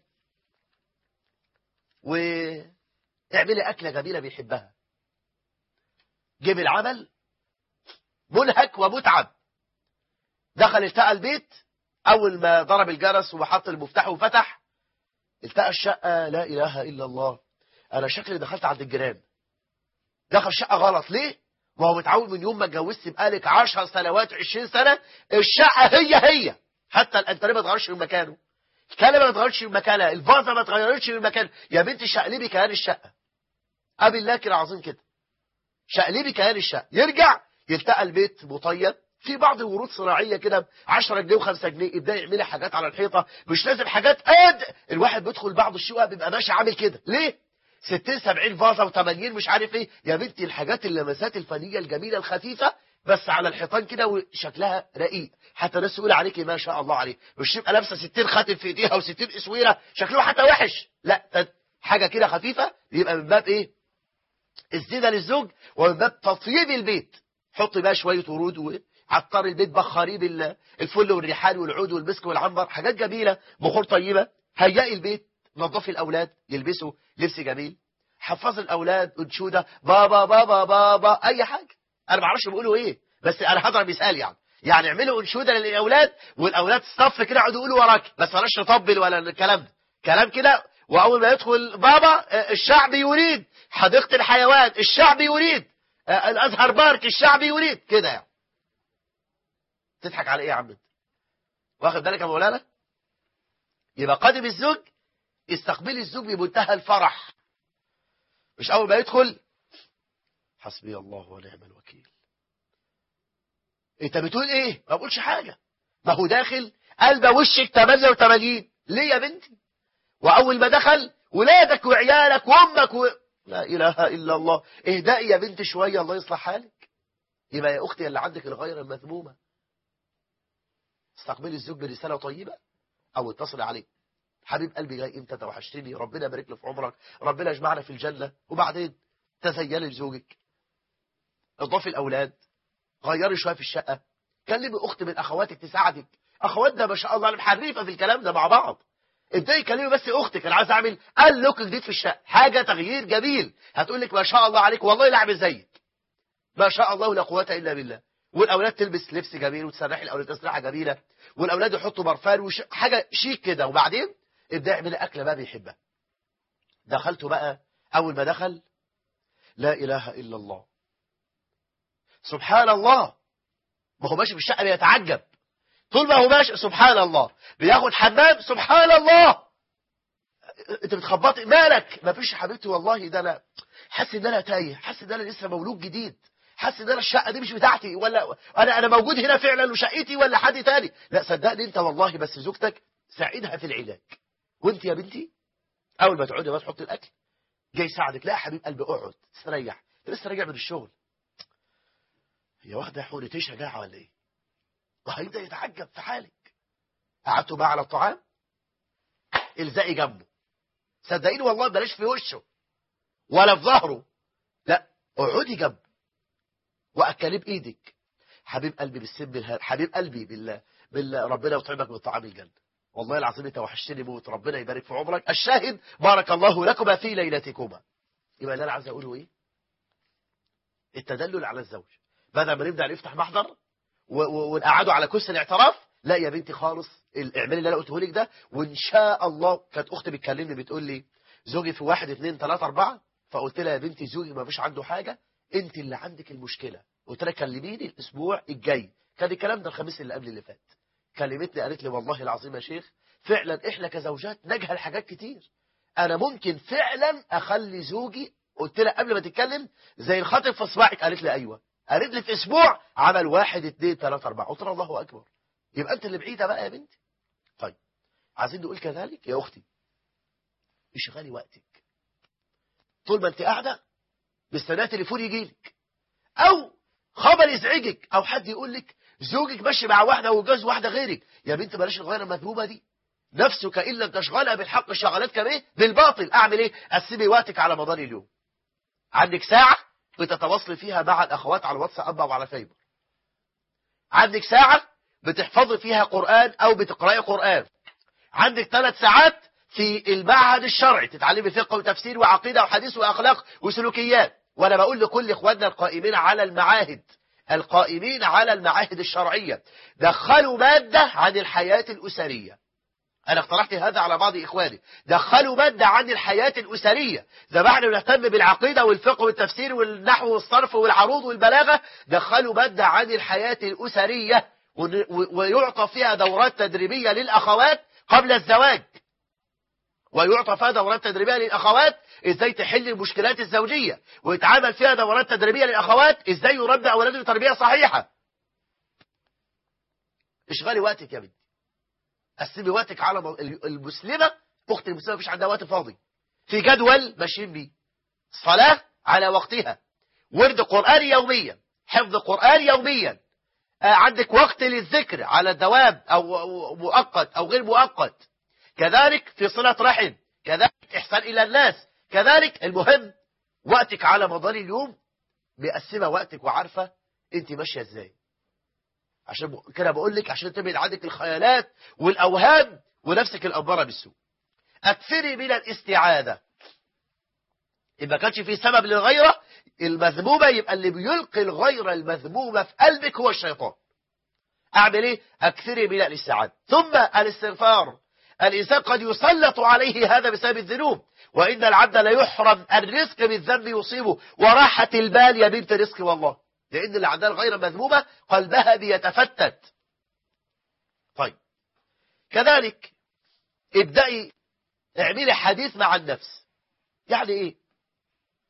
واعملي اكله جميله بيحبها. جيب العمل منهك ومتعب، دخل التقى البيت، اول ما ضرب الجرس وحط المفتاح وفتح التقى الشقه، لا اله الا الله، انا شكلي دخلت عند الجيران. دخل شقه غلط ليه؟ وهو متعود من يوم ما اتجوزت بقالك عشر سنوات عشرين سنه الشقه هي هي، حتى الانتريه ما اتغيرش من مكانه، الكنبه ما اتغيرش من مكانها، الفازه ما اتغيرتش من مكانها. يا بنتي شقلبي كيان الشقه، ابي الله كده عظيم كده، شقلبي كيان الشقه. يرجع يلتقى البيت مطيب، في بعض ورود صناعيه كده عشرة جنيه وخمسة جنيه، يبدا يعملي حاجات على الحيطه، مش لازم حاجات قد الواحد بيدخل بعض الشقق بيبقى ماشي عامل كده ليه؟ ستين سبعين فازه وثمانين مش عارف ايه. يا بنتي الحاجات اللمسات الفنيه الجميله الخفيفه بس على الحيطان كده وشكلها رقيق، حتى الناس تقول عليكي ما شاء الله عليه، مش تبقى لابسه ستين خاتم في ايديها و60 اسويره شكله حتى وحش، لا حاجه كده خفيفه، يبقى من باب ايه؟ الزينه للزوج، ومن باب تطيب البيت. حطي بقى شويه ورود وعطر البيت، بخاريه بالفل والريحان والعود والمسك والعنبر، حاجات جميله، بخور طيبه. هيئي البيت، نظفي الاولاد يلبسوا لبس جميل، حفظي الاولاد انشوده بابا بابا بابا اي حاجه، انا ما اعرفش بيقولوا ايه بس انا هضرب مثال يعني يعني اعملوا انشوده للاولاد، والاولاد صف كده يقعدوا يقولوا وراك، بس بلاش تطبل ولا الكلام ده، كلام كده. واول ما يدخل بابا الشعب يريد، حديقه الحيوان الشعب يريد، الازهر بارك الشعب يريد كده يعني. تضحك على ايه يا عم؟ واخد بالك يا مولانا؟ يبقى قادم الزوج استقبلي الزوج بمنتهى الفرح، مش اول ما يدخل حسبي الله ونعم الوكيل، انت بتقول ايه؟ ما بقولش حاجة، ما هو داخل قلب وشك ثمانية وثمانين ليه يا بنتي؟ واول ما دخل ولادك وعيالك وامك و... لا اله الا الله. اهدئي يا بنت شوية، الله يصلح حالك. يبقى يا اختي اللي عندك الغيرة المذمومة، استقبلي الزوج برسالة طيبة او اتصلي عليه، حبيب قلبي جاي امتى؟ توحشتني، ربنا يبارك لي في عمرك، ربنا يجمعنا في الجنة. وبعدين تزيني لزوجك، اضافي الاولاد، غيري شويه في الشقه، كلمي اخت من اخواتك تساعدك. اخواتنا ما شاء الله انا محرفه في الكلام ده مع بعض. ابداي كلمي بس اختك، انا عايز اعمل قال لوك جديد في الشقه، حاجه تغيير جميل، هتقول لك ما شاء الله عليك، والله لا اعمل زيك، ما شاء الله لا قوه الا بالله. والاولاد تلبس لبس جميل وتسرحي الاولاد تسريحه جميله، والاولاد يحطوا برفان وش... حاجه شيك كده. وبعدين ابداي اعملي اكله بقى بيحبها. دخلته بقى، اول ما دخل لا اله الا الله، سبحان الله، ما هو ماشي في الشقه بيتعجب، طول ما هو ماشي سبحان الله، بياخد حمام سبحان الله. انت بتخبطي مالك؟ ما فيش يا حبيبتي، والله ده انا حاسس ان انا تايه، حاسس ان انا لسه مولود جديد، حاسس ان انا الشقه دي مش بتاعتي، ولا انا انا موجود هنا فعلا وشقتي ولا حد تاني. لا صدقني انت والله، بس زوجتك ساعدها في العلاج. وانت يا بنتي اول ما تقعدي بقى تحطي الاكل، جاي يساعدك، لا يا حبيب قلبي اقعد استريح، انت لسه راجع من الشغل. هي واخده حورتين شجاعه ولا ايه؟ وهيبدا يتعجب في حالك. قعدتوا بقى على الطعام، الزقي جنبه، صدقيني والله بلاش في وشه ولا في ظهره، لا اقعدي جنبه واكليه بايدك. حبيب قلبي بالسم بالهر، حبيب قلبي بالله بالله ربنا يطعمك من طعام الجنه، والله العظيم انت وحشتني موت، ربنا يبارك في عمرك. الشاهد بارك الله لكما في ليلتكما. يبقى اللي انا عايز اقوله ايه؟ التدلل على الزوج، بدل ما نبدا نفتح محضر ونقعدوا على كرسي الاعتراف، لا يا بنتي خالص، الاعمال اللي انا قلته لك ده وان شاء الله. كانت اختي بتكلمني بتقول لي زوجي في واحد اثنين ثلاثة أربعة، فقلت لها يا بنتي زوجي ما فيش عنده حاجة، انت اللي عندك المشكلة. قلت لها كلميني الاسبوع الجاي، كان الكلام ده الخميس اللي قبل اللي فات. كلمتني قالت لي والله العظيم يا شيخ فعلا احنا كزوجات نجهل حاجات كتير، انا ممكن فعلا اخلي زوجي. قلت لها قبل ما تتكلم زي الخاطب في صباعك، قالت لي ايوه، قالت لي في اسبوع عمل واحد اثنين ثلاثة أربعة. قلت لها الله اكبر، يبقى انت اللي بعيده بقى يا بنتي. طيب عايزين نقول كذلك يا اختي، اشغلي وقتك طول ما انت قاعده مستنيه تليفون يجيلك او خبر يزعجك او حد يقول لك زوجك ماشي مع واحده وجوز واحده غيرك. يا بنت بلاش الغيره المذمومه دي، نفسك ان لم تشغلها بالحق شغلتك بايه؟ بالباطل. اعمل ايه؟ قسمي وقتك على مدار اليوم. عندك ساعه بتتواصلي فيها مع الاخوات على الواتساب او على فايبر، عندك ساعه بتحفظي فيها قرآن او بتقرأي قرآن، عندك ثلاث ساعات في المعهد الشرعي تتعلمي فقه وتفسير وعقيدة وحديث وأخلاق وسلوكيات. وأنا بقول لكل إخواننا القائمين على المعاهد، القائمين على المعاهد الشرعية، دخلوا مادة عن الحياة الأسرية. أنا اقترحت هذا على بعض إخواني، دخلوا مادة عن الحياة الأسرية، زي ما احنا بنهتم بالعقيدة والفقه والتفسير والنحو والصرف والعروض والبلاغة، دخلوا مادة عن الحياة الأسرية، ويعطى فيها دورات تدريبية للأخوات قبل الزواج، ويعطى فيها دورات تدريبية للأخوات إزاي تحل المشكلات الزوجية، ويتعامل فيها دورات تدريبية للأخوات إزاي يربي أولادهم تربية صحيحة. اشغلي وقتك يا بنتي، قسمي وقتك على المسلمة. أختي المسلمة مفيش عندها وقت فاضي، في جدول ماشيين بيه، صلاة على وقتها، ورد قرآن يوميا، حفظ قرآن يوميا، عندك وقت للذكر على الدوام أو مؤقت أو غير مؤقت، كذلك في صلة رحم، كذلك إحسان إلى الناس، كذلك المهم وقتك على مدار اليوم مقسمة وقتك وعارفة أنت ماشية إزاي. عشان كده بقول لك عشان تبعد عندك الخيالات والأوهام ونفسك الأمارة بالسوء. أكثري من الاستعاذة. إن ما كانش في سبب للغيرة المذمومة، يبقى اللي بيلقي الغيرة المذمومة في قلبك هو الشيطان. أعمل إيه؟ أكثري من الاستعاذة. ثم الاستغفار. الإنسان قد يسلط عليه هذا بسبب الذنوب، وإن العبد لا يحرم الرزق بالذنب يصيبه، وراحة البال يا بنت رزق والله، لأن اللي عندها الغيرة مذمومة قلبها بيتفتت. طيب كذلك ابدأي اعملي حديث مع النفس. يعني إيه؟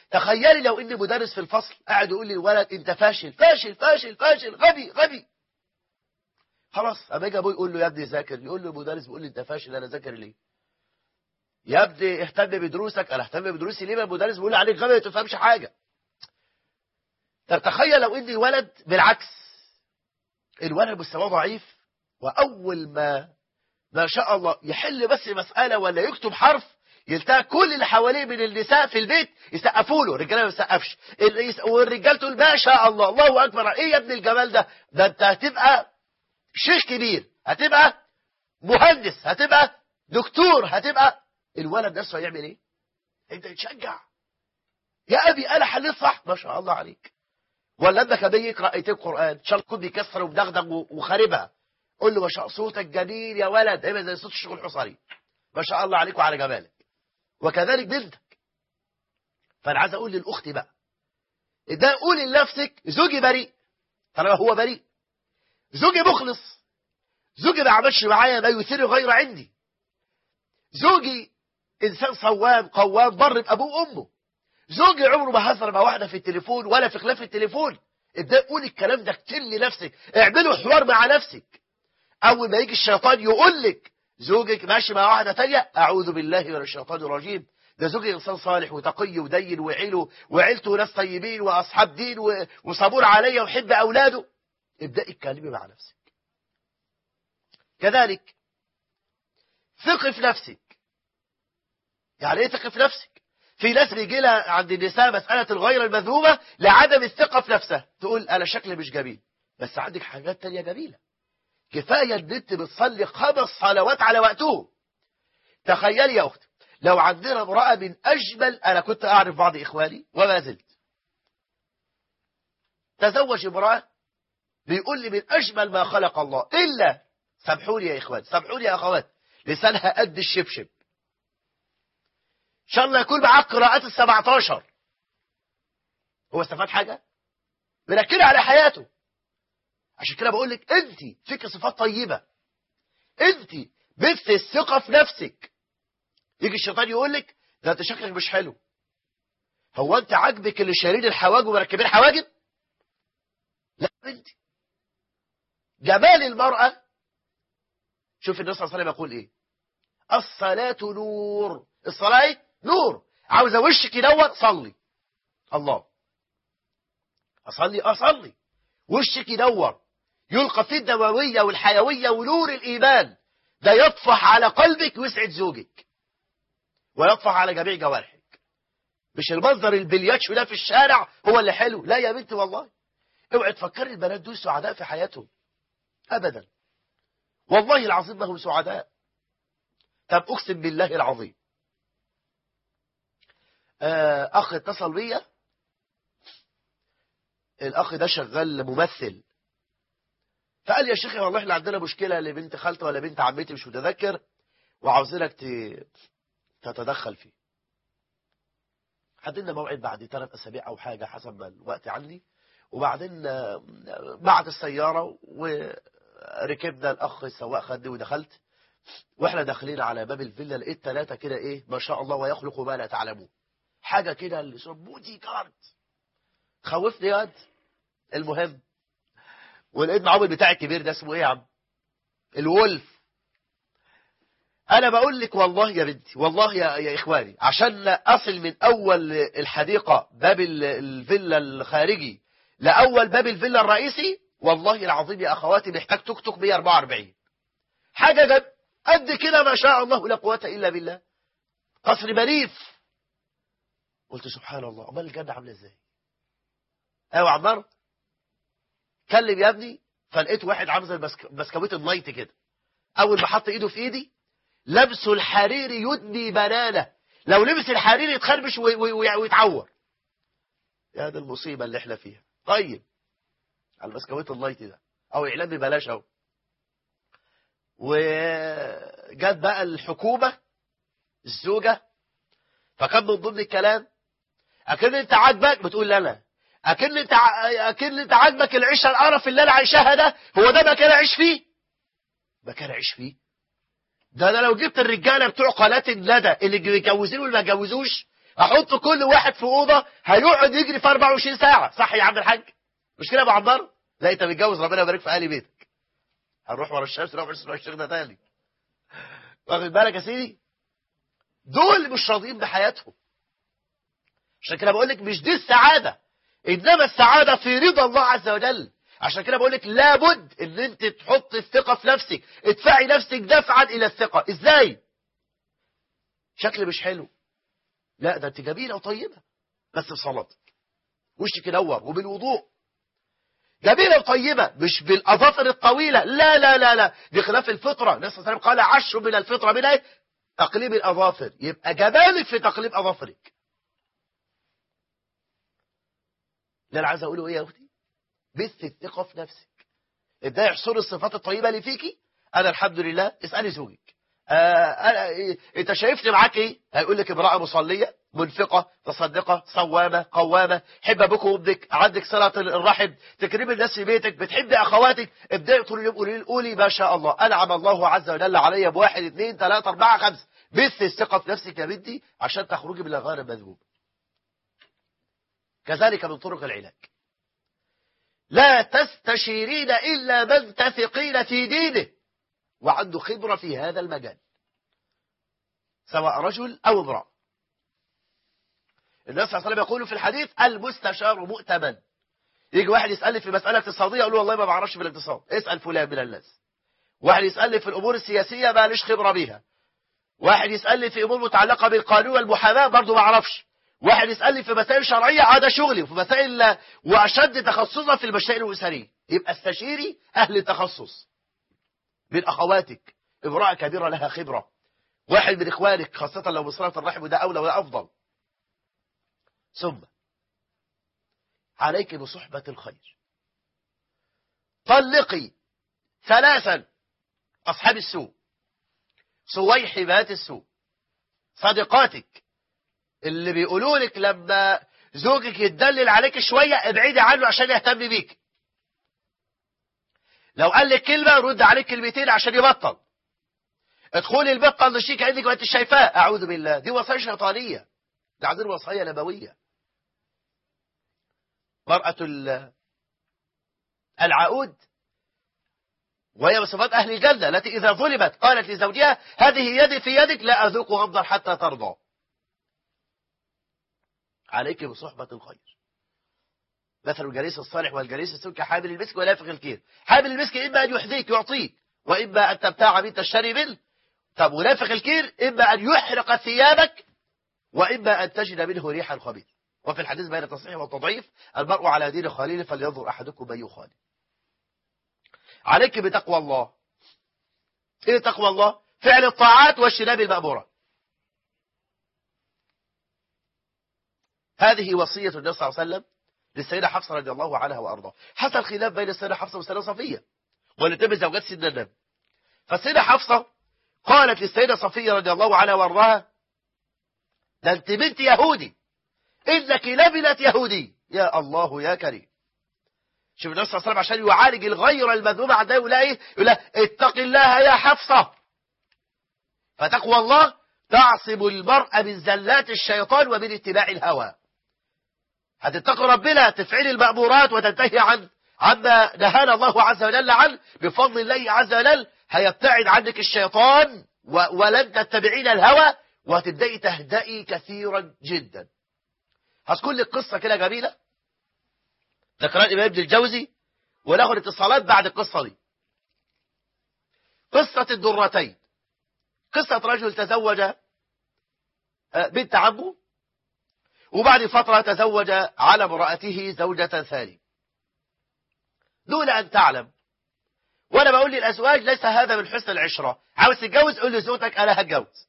تخيلي لو ان مدرس في الفصل قاعد يقول للولد انت فاشل فاشل فاشل فاشل غبي غبي. خلاص اما يجي ابوه يقول له يا ابني ذاكر، يقول له المدرس بيقول لي انت فاشل، انا ذاكر ليه؟ يا ابني اهتم بدروسك، انا اهتم بدروسي ليه؟ ما المدرس بيقول لي عليك غبي ما تفهمش حاجه. طب تخيل لو ان الولد بالعكس، الولد مستواه ضعيف، واول ما ما شاء الله يحل بس مساله ولا يكتب حرف، يلتقى كل اللي حواليه من النساء في البيت يسقفوا له، الرجاله ما يسقفش، والرجاله تقول ما شاء الله الله اكبر، ايه يا ابن الجمال ده؟ ده انت هتبقى شيخ كبير، هتبقى مهندس، هتبقى دكتور، هتبقى. الولد نفسه هيعمل ايه؟ انت يتشجع، يا ابي انا حليت صح ما شاء الله عليك. ولا ابنك ابي يقرا ايتين قران، ان شاء الله يكون بيكسر ومدغدغ وخاربها، قول له ما شاء صوتك جميل يا ولد، ايوه زي صوت الشيخ الحصري، ما شاء الله عليك وعلى جمالك. وكذلك بنتك. فانا عايز اقول للاخت بقى، ده قولي لنفسك زوجي بريء، طالما هو بريء، زوجي مخلص، زوجي ما عملش معايا ما يثير غير عندي، زوجي انسان صوام قوام بر بابوه وامه، زوجي عمره ما هزر مع واحده في التليفون ولا في خلاف التليفون. ابدا قول الكلام ده كتير لنفسك، اعملوا حوار مع نفسك. اول ما يجي الشيطان يقول لك زوجك ماشي مع واحده ثانيه، اعوذ بالله من الشيطان الرجيم، ده زوجي انسان صالح وتقي ودين وعيله وعيلته ناس طيبين واصحاب دين وصبور عليا وحب اولاده. ابداي اتكلمي مع نفسك. كذلك ثقي في نفسك. يعني ايه ثقي في نفسك؟ في ناس بيجي لها عند النساء مساله الغيره المذمومه لعدم الثقه في نفسها، تقول انا شكلي مش جميل، بس عندك حاجات تانية جميله. كفايه ان انت بتصلي خمس صلوات على وقتهم. تخيلي يا اختي لو عندنا امراه من اجمل، انا كنت اعرف بعض اخواني وما زلت، تزوج امراه بيقول لي من اجمل ما خلق الله، الا سامحوني يا اخوان، سامحوني يا اخوات، لسانها قد الشبشب، ان شاء الله يكون معاك قراءات السبعتاشر. هو استفاد حاجه؟ بنكد على حياته. عشان كده بقول لك انت فيك صفات طيبه، انت بث الثقه في نفسك. يجي الشيطان يقول لك ده انت شكلك مش حلو، هو انت عاجبك اللي شايلين الحواجب ومركبين حواجب؟ لا انت جمال المراه. شوف النبي صلى الله عليه وسلم يقول ايه؟ الصلاه نور. الصلاه ايه؟ نور. عاوزه وشك ينور، صلي. الله، اصلي اصلي وشك ينور، يلقى فيه الدمويه والحيويه ونور الايمان، ده يطفح على قلبك ويسعد زوجك ويطفح على جميع جوارحك. مش المنظر البلياتشو ده في الشارع هو اللي حلو، لا يا بنتي والله. اوعي تفكري البنات دول سعداء في حياتهم ابدا، والله العظيم ما هم سعداء. طب اقسم بالله العظيم، اخ اتصل بيا، الاخ ده شغال ممثل، فقال لي يا شيخي والله احنا عندنا مشكله لبنت خالتي ولا بنت عمتي مش متذكر، وعاوزينك تتدخل فيه. حددنا موعد بعد ثلاث اسابيع او حاجه حسب ما الوقت عندي، وبعدين بعت السياره وركبنا، الاخ السواق خدني ودخلت، واحنا داخلين على باب الفيلا لقيت ثلاثه كده ايه ما شاء الله ويخلق ما لا تعلمون، حاجه كده اللي اسمه بودي كارد، خوفني ياد. المهم ولقيت معاهم البتاع الكبير ده اسمه ايه يا عم؟ الولف. انا بقول لك والله يا بنتي، والله يا, يا اخواني، عشان اصل من اول الحديقه باب الفيلا الخارجي لاول باب الفيلا الرئيسي، والله العظيم يا اخواتي محتاج توك توك مية واربعة واربعين، حاجه جد قد كده ما شاء الله لا قوه الا بالله، قصر مريف. قلت سبحان الله، امال الجنه عامله ازاي؟ ايوه عمار، كلم يا ابني. فلقيت واحد عامل زي بسكويت النايت كده، اول ما حط ايده في ايدي لبسه الحريري يدني بنانه، لو لبس الحريري يتخربش ويتعور. يا دي المصيبه اللي احنا فيها. طيب على البسكويت النايت ده او اعلان ببلاش اهو. وجت بقى الحكومه الزوجه، فكان من ضمن الكلام اكن انت عاجبك، بتقول لا لا اكن انت اكن انت عاجبك العيشه القرف اللي انا عايشاها ده، هو ده مكان اعيش فيه؟ مكان اعيش فيه؟ ده انا لو جبت الرجاله بتوع قناه الندى اللي متجوزين واللي ما اتجوزوش احط كل واحد في اوضه هيقعد يجري في أربعة وعشرين ساعه، صح يا عم الحاج؟ مش كده يا ابو عمار؟ لا انت متجوز، ربنا يبارك في اهل بيتك. هنروح ورا الشمس نروح نروح الشيخ ده تاني. واخد بالك يا سيدي؟ دول مش راضيين بحياتهم. عشان كده بقول لك مش دي السعاده، انما السعاده في رضا الله عز وجل. عشان كده بقول لك لابد ان انت تحط الثقه في نفسك، ادفعي نفسك دفعا الى الثقه. ازاي؟ شكل مش حلو، لا ده انت جميله وطيبه بس بصلاتك، وشك ينور وبالوضوء. جميله وطيبه مش بالاظافر الطويله، لا لا لا لا، دي خلاف الفطره. النبي صلى الله عليه وسلم قال عشر من الفطره، من ايه؟ تقليب الاظافر. يبقى جمالك في تقليب اظافرك. ده انا عايز اقوله ايه يا اختي؟ بث الثقه في نفسك، ابداي احصري الصفات الطيبه اللي فيكي. انا الحمد لله، اسالي زوجك آه أنا إيه؟ انت شايفني معاك ايه؟ هيقول لك امراه مصليه منفقه تصدقه صوامه قوامه، حب ابوك وابنك، عندك صله الرحم، تكرمي الناس في بيتك، بتحبي اخواتك. ابداي طول اليوم قولي قولي ما شاء الله، انعم الله عز وجل علي بواحد اثنين ثلاثه اربعه خمسه. بث الثقه في نفسك يا بنتي عشان تخرجي من الغار المذموم. كذلك من طرق العلاج، لا تستشيرين إلا من تثقين في دينه وعنده خبرة في هذا المجال، سواء رجل أو امرأة. النبي صلى الله عليه وسلم يقول في الحديث المستشار مؤتمن. يجي واحد يسألني في مسألة اقتصادية أقول له والله ما بعرفش في الاقتصاد، اسأل فلان من الناس. واحد يسألني في الأمور السياسية ما ليش خبرة بيها. واحد يسألني في أمور متعلقة بالقانون والمحاماة برضه ما أعرفش. واحد يسألني في مسائل شرعية هذا شغلي، وفي مسائل وأشد تخصصا في المسائل الأسرية. يبقى استشيري أهل التخصص من أخواتك، امرأة كبيرة لها خبرة، واحد من إخوانك خاصة لو بصلة الرحم، وده أولى وده أفضل. ثم عليك بصحبة الخير. طلقي ثلاثا أصحاب السوء، صويحبات السوء، صديقاتك اللي بيقولوا لك لما زوجك يتدلل عليك شوية ابعدي عنه عشان يهتم بيك. لو قال لك كلمة رد عليك كلمتين عشان يبطل. ادخلي البيت طنشيه كأنك ما انت شايفاه. أعوذ بالله، دي وصايا شيطانية، ده عندنا وصايا نبوية. مرأة العقود وهي من صفات أهل الجنة التي إذا ظلمت قالت لزوجها هذه يدي في يدك لا أذوق غمضا حتى ترضى. عليك بصحبة الخير. مثل الجليس الصالح والجليس السوء كحامل المسك ونافخ الكير. حامل المسك إما أن يحذيك يعطيك، وإما أن تبتاع من تشتري منه. طب ونافخ الكير إما أن يحرق ثيابك، وإما أن تجد منه ريحا خبيث. وفي الحديث بين التصحيح والتضعيف المرء على دين خليله فلينظر أحدكم من يخالف. عليك بتقوى الله. إيه تقوى الله؟ فعل الطاعات واجتناب المأمورات. هذه وصية النبي صلى الله عليه وسلم للسيدة حفصة رضي الله عنها وأرضاها. حصل خلاف بين السيدة حفصة والسيدة صفية، والاثنين من زوجات سيدنا النبي. فالسيدة حفصة قالت للسيدة صفية رضي الله عنها وأرضاها ده أنت بنت يهودي، إنك لبنت يهودي. يا الله يا كريم. شوف النبي صلى الله عليه وسلم عشان يعالج الغيرة المذمومة عندها يقول لها إيه؟ يقول لها اتق الله يا حفصة. فتقوى الله تعصم المرء من زلات الشيطان ومن اتباع الهوى. هتتقي ربنا، تفعلي المأمورات وتنتهي عن عما نهانا الله عز وجل عنه بفضل الله عز وجل. هيبتعد عنك الشيطان ولن تتبعين الهوى، وهتبدأي تهدئي كثيرا جدا. هذكر لك قصة كده جميلة ذكرها الإمام ابن الجوزي، وناخد اتصالات بعد القصة دي. قصة الدرتين. قصة رجل تزوج بنت عمه، وبعد فترة تزوج على امرأته زوجة ثانية دون أن تعلم. وأنا بقول للأزواج ليس هذا من حسن العشرة، عاوز تتجوز قول لزوجتك أنا هتجوز.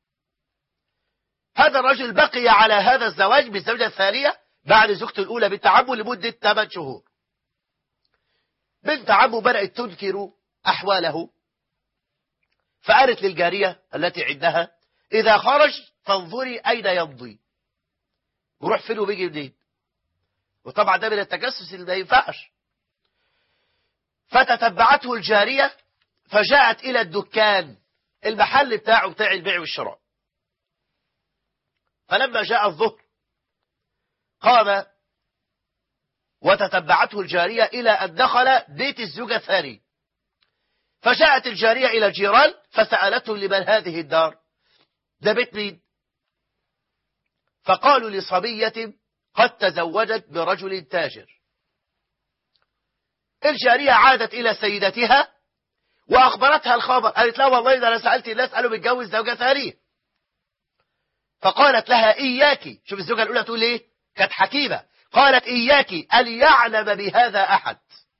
هذا الرجل بقي على هذا الزواج بالزوجة الثانية بعد زوجته الأولى بنت عمه لمدة ثمان شهور. بنت عمه بدأت تنكر أحواله، فقالت للجارية التي عندها إذا خرج فانظري أين يمضي، وروح فين وبيجي منين. وطبعا ده من التجسس اللي ما ينفعش. فتتبعته الجارية فجاءت إلى الدكان، المحل بتاعه بتاع البيع والشراء. فلما جاء الظهر قام وتتبعته الجارية إلى أن دخل بيت الزوجة الثاني، فجاءت الجارية إلى الجيران فسألته لمن هذه الدار، ده بيت مين؟ فقالوا لصبية قد تزوجت برجل تاجر. الجارية عادت إلى سيدتها وأخبرتها الخبر، قالت لا والله إذا أنا سألت الناس قالوا بيتجوز زوجة ثانية. فقالت لها إياك، شوف الزوجة الأولى تقول إيه، كانت حكيمة، قالت إياك أن يعلم بهذا أحد،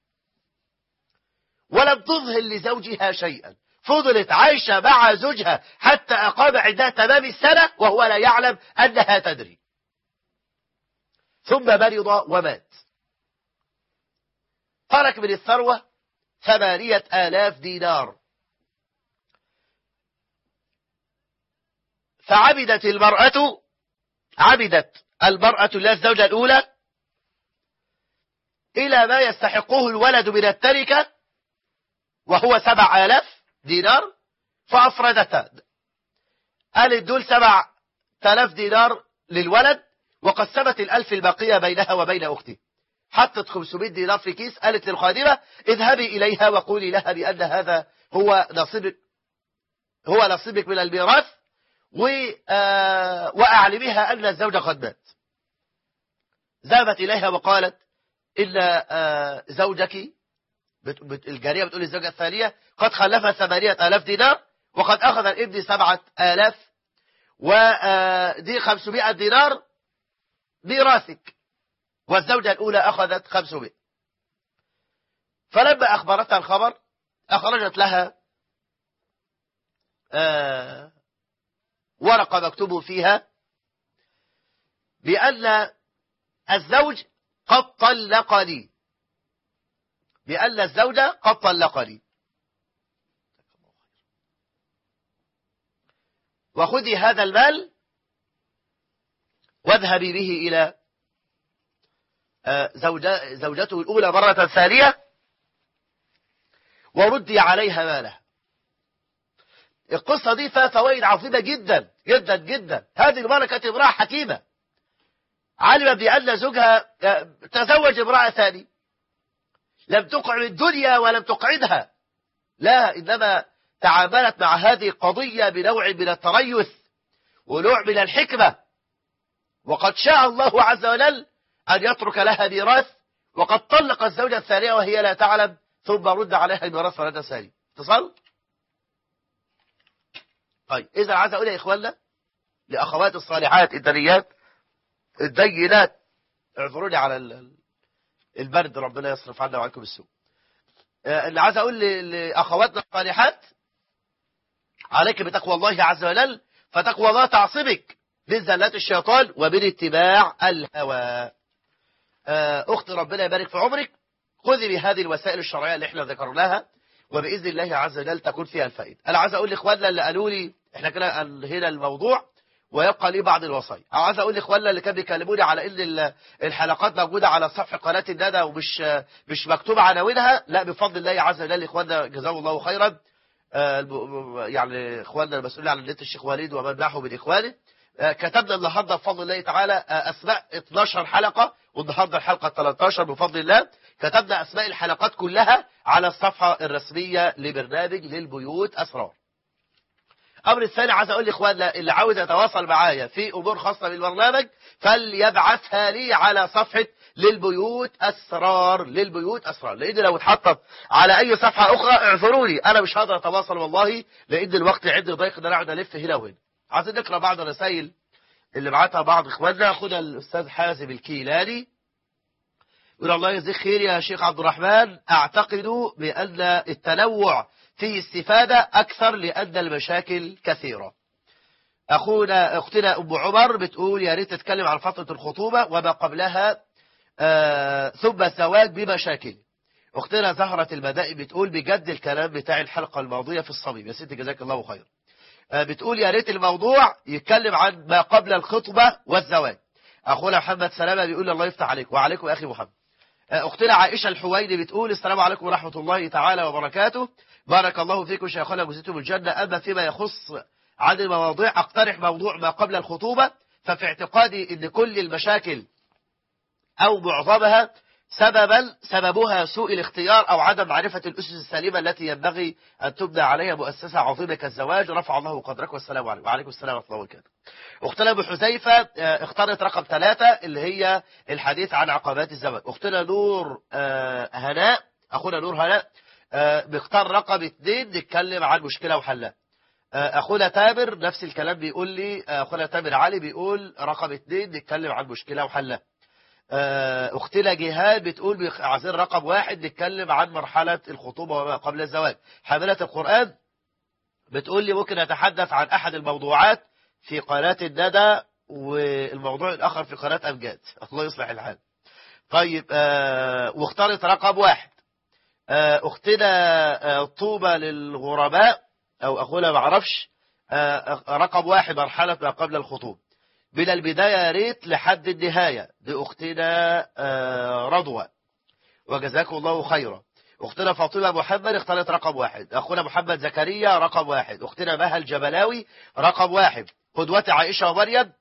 ولم تظهر لزوجها شيئا، فضلت عايشة مع زوجها حتى أقام عندها تمام السنة وهو لا يعلم أنها تدري، ثم مرض ومات، ترك من الثروة ثمانية آلاف دينار. فعبدت المرأة عبدت المرأة لا الزوجة الأولى إلى ما يستحقه الولد من التركة وهو سبع آلاف دينار، فأفردتها، قالت دول سبع آلاف دينار للولد، وقسمت الألف الباقية بينها وبين أختي، حطت خمسمائة دينار في كيس، قالت للخادمة اذهبي إليها وقولي لها بأن هذا هو نصيبك هو نصيبك من الميراث، وأعلمها أن الزوج قد مات. ذهبت إليها وقالت إن زوجك، الجارية بتقول للزوجة الثانية، قد خلفها ثمانية آلاف دينار، وقد أخذ الابن سبعة آلاف، ودي خمسمائة دينار ميراثك، والزوجة الأولى أخذت خمسمائة. فلما أخبرتها الخبر أخرجت لها آه ورقة مكتوب فيها بأن الزوج قد طلقني، بأن الزوج قد طلقني، وخذي هذا المال واذهبي به إلى زوجته الأولى مرة ثانية وردي عليها مالها. القصة دي فيها فوائد عظيمة جدا جدا جدا. هذه المرأة كانت امرأة حكيمة، علم بأن زوجها تزوج امرأة ثانية، لم تقعد الدنيا ولم تقعدها، لا، إنما تعاملت مع هذه القضية بنوع من التريث ونوع من الحكمة، وقد شاء الله عز وجل أن يترك لها ميراث، وقد طلق الزوجة الثانية وهي لا تعلم، ثم رد عليها الميراث مرة ثانية. اتصال؟ طيب، إذا عايز أقول يا إخواننا لأخوات الصالحات الدنيات الدينات، اعذروني على البرد، ربنا يصرف عنا وعنكم السوء. اللي عايز أقول لأخواتنا الصالحات عليك بتقوى الله عز وجل، فتقوى الله تعصبك من زلات الشيطان ومن اتباع الهوى. أختي ربنا يبارك في عمرك، خذي بهذه الوسائل الشرعية اللي احنا ذكرناها، وبإذن الله عز وجل تكون فيها الفائدة. أنا عايز أقول لإخواننا اللي قالوا لي احنا كده هنا الموضوع ويبقى لي بعض الوصايا، عايز أقول لإخواننا اللي كانوا بيكلموني على إن الحلقات موجودة على صفحة قناة الندى ومش مش مكتوبة عناوينها، لا، بفضل الله عز وجل إخواننا جزاهم الله خيرا، يعني إخواننا المسؤولين عن النت الشيخ وليد ومن معه من إخوانه، كتبنا النهارده بفضل الله تعالى أسماء اثناشر حلقة، والنهارده الحلقة ثلاثة عشر بفضل الله، كتبنا أسماء الحلقات كلها على الصفحة الرسمية لبرنامج للبيوت أسرار. أمر الثاني عايز أقول لإخواننا اللي عاوز يتواصل معايا في أمور خاصة بالبرنامج فليبعثها لي على صفحة للبيوت أسرار، للبيوت أسرار، لأن لو اتحطت على أي صفحة أخرى اعذروني أنا مش هقدر أتواصل والله، لأن الوقت عندي ضيق إن أنا أقعد ألف هنا وهنا. عايزين نقرأ بعض الرسائل اللي بعتها بعض إخواننا. خدها الأستاذ حازم الكيلاني، يقول الله يجزيك خير يا شيخ عبد الرحمن، أعتقد بأن التنوع فيه استفادة أكثر لأن المشاكل كثيرة. أخونا أختنا أم عمر بتقول يا ريت تتكلم عن فترة الخطوبة وما قبلها آه ثم الزواج بمشاكل. أختنا زهرة المدائن بتقول بجد الكلام بتاع الحلقة الماضية في الصميم، يا ستي جزاك الله خير. آه بتقول يا ريت الموضوع يتكلم عن ما قبل الخطبة والزواج. أخونا محمد سلامة بيقول الله يفتح عليك وعليكم أخي محمد. أختنا عائشة الحويني بتقول السلام عليكم ورحمة الله تعالى وبركاته، بارك الله فيكم شيخنا وجزيتم الجنة. أما فيما يخص عن المواضيع أقترح موضوع ما قبل الخطوبة، ففي اعتقادي ان كل المشاكل او معظمها سببا سببها سوء الاختيار او عدم معرفة الاسس السليمة التي ينبغي ان تبنى عليها مؤسسة عظيمة كالزواج. رفع الله قدرك والسلام عليكم. وعليكم السلام ورحمة الله وبركاته. اختنا ابو حذيفة اختارت رقم ثلاثة اللي هي الحديث عن عقبات الزواج. اختنا نور هناء اخونا نور هناء بيختار رقم اثنين نتكلم عن مشكلة وحلها. اخونا تامر نفس الكلام بيقول لي، اخونا تامر علي بيقول رقم اثنين نتكلم عن مشكلة وحلها. اختنا جهاد بتقول عايزين رقم واحد نتكلم عن مرحلة الخطوبة وما قبل الزواج. حاملة القرآن بتقول لي ممكن نتحدث عن احد الموضوعات في قناة الندى والموضوع الاخر في قناة امجاد. الله يصلح الحال. طيب اه واختارت رقم واحد. اه اختنا اه طوبى للغرباء او اخونا ما اعرفش اه رقم واحد مرحلة ما قبل الخطوبة من البداية يا ريت لحد النهاية. دي اختنا اه رضوى وجزاكم الله خيرا. اختنا فاطمة محمد اختارت رقم واحد. اخونا محمد زكريا رقم واحد. اختنا مها الجبلاوي رقم واحد. قدوتي عائشة ومريم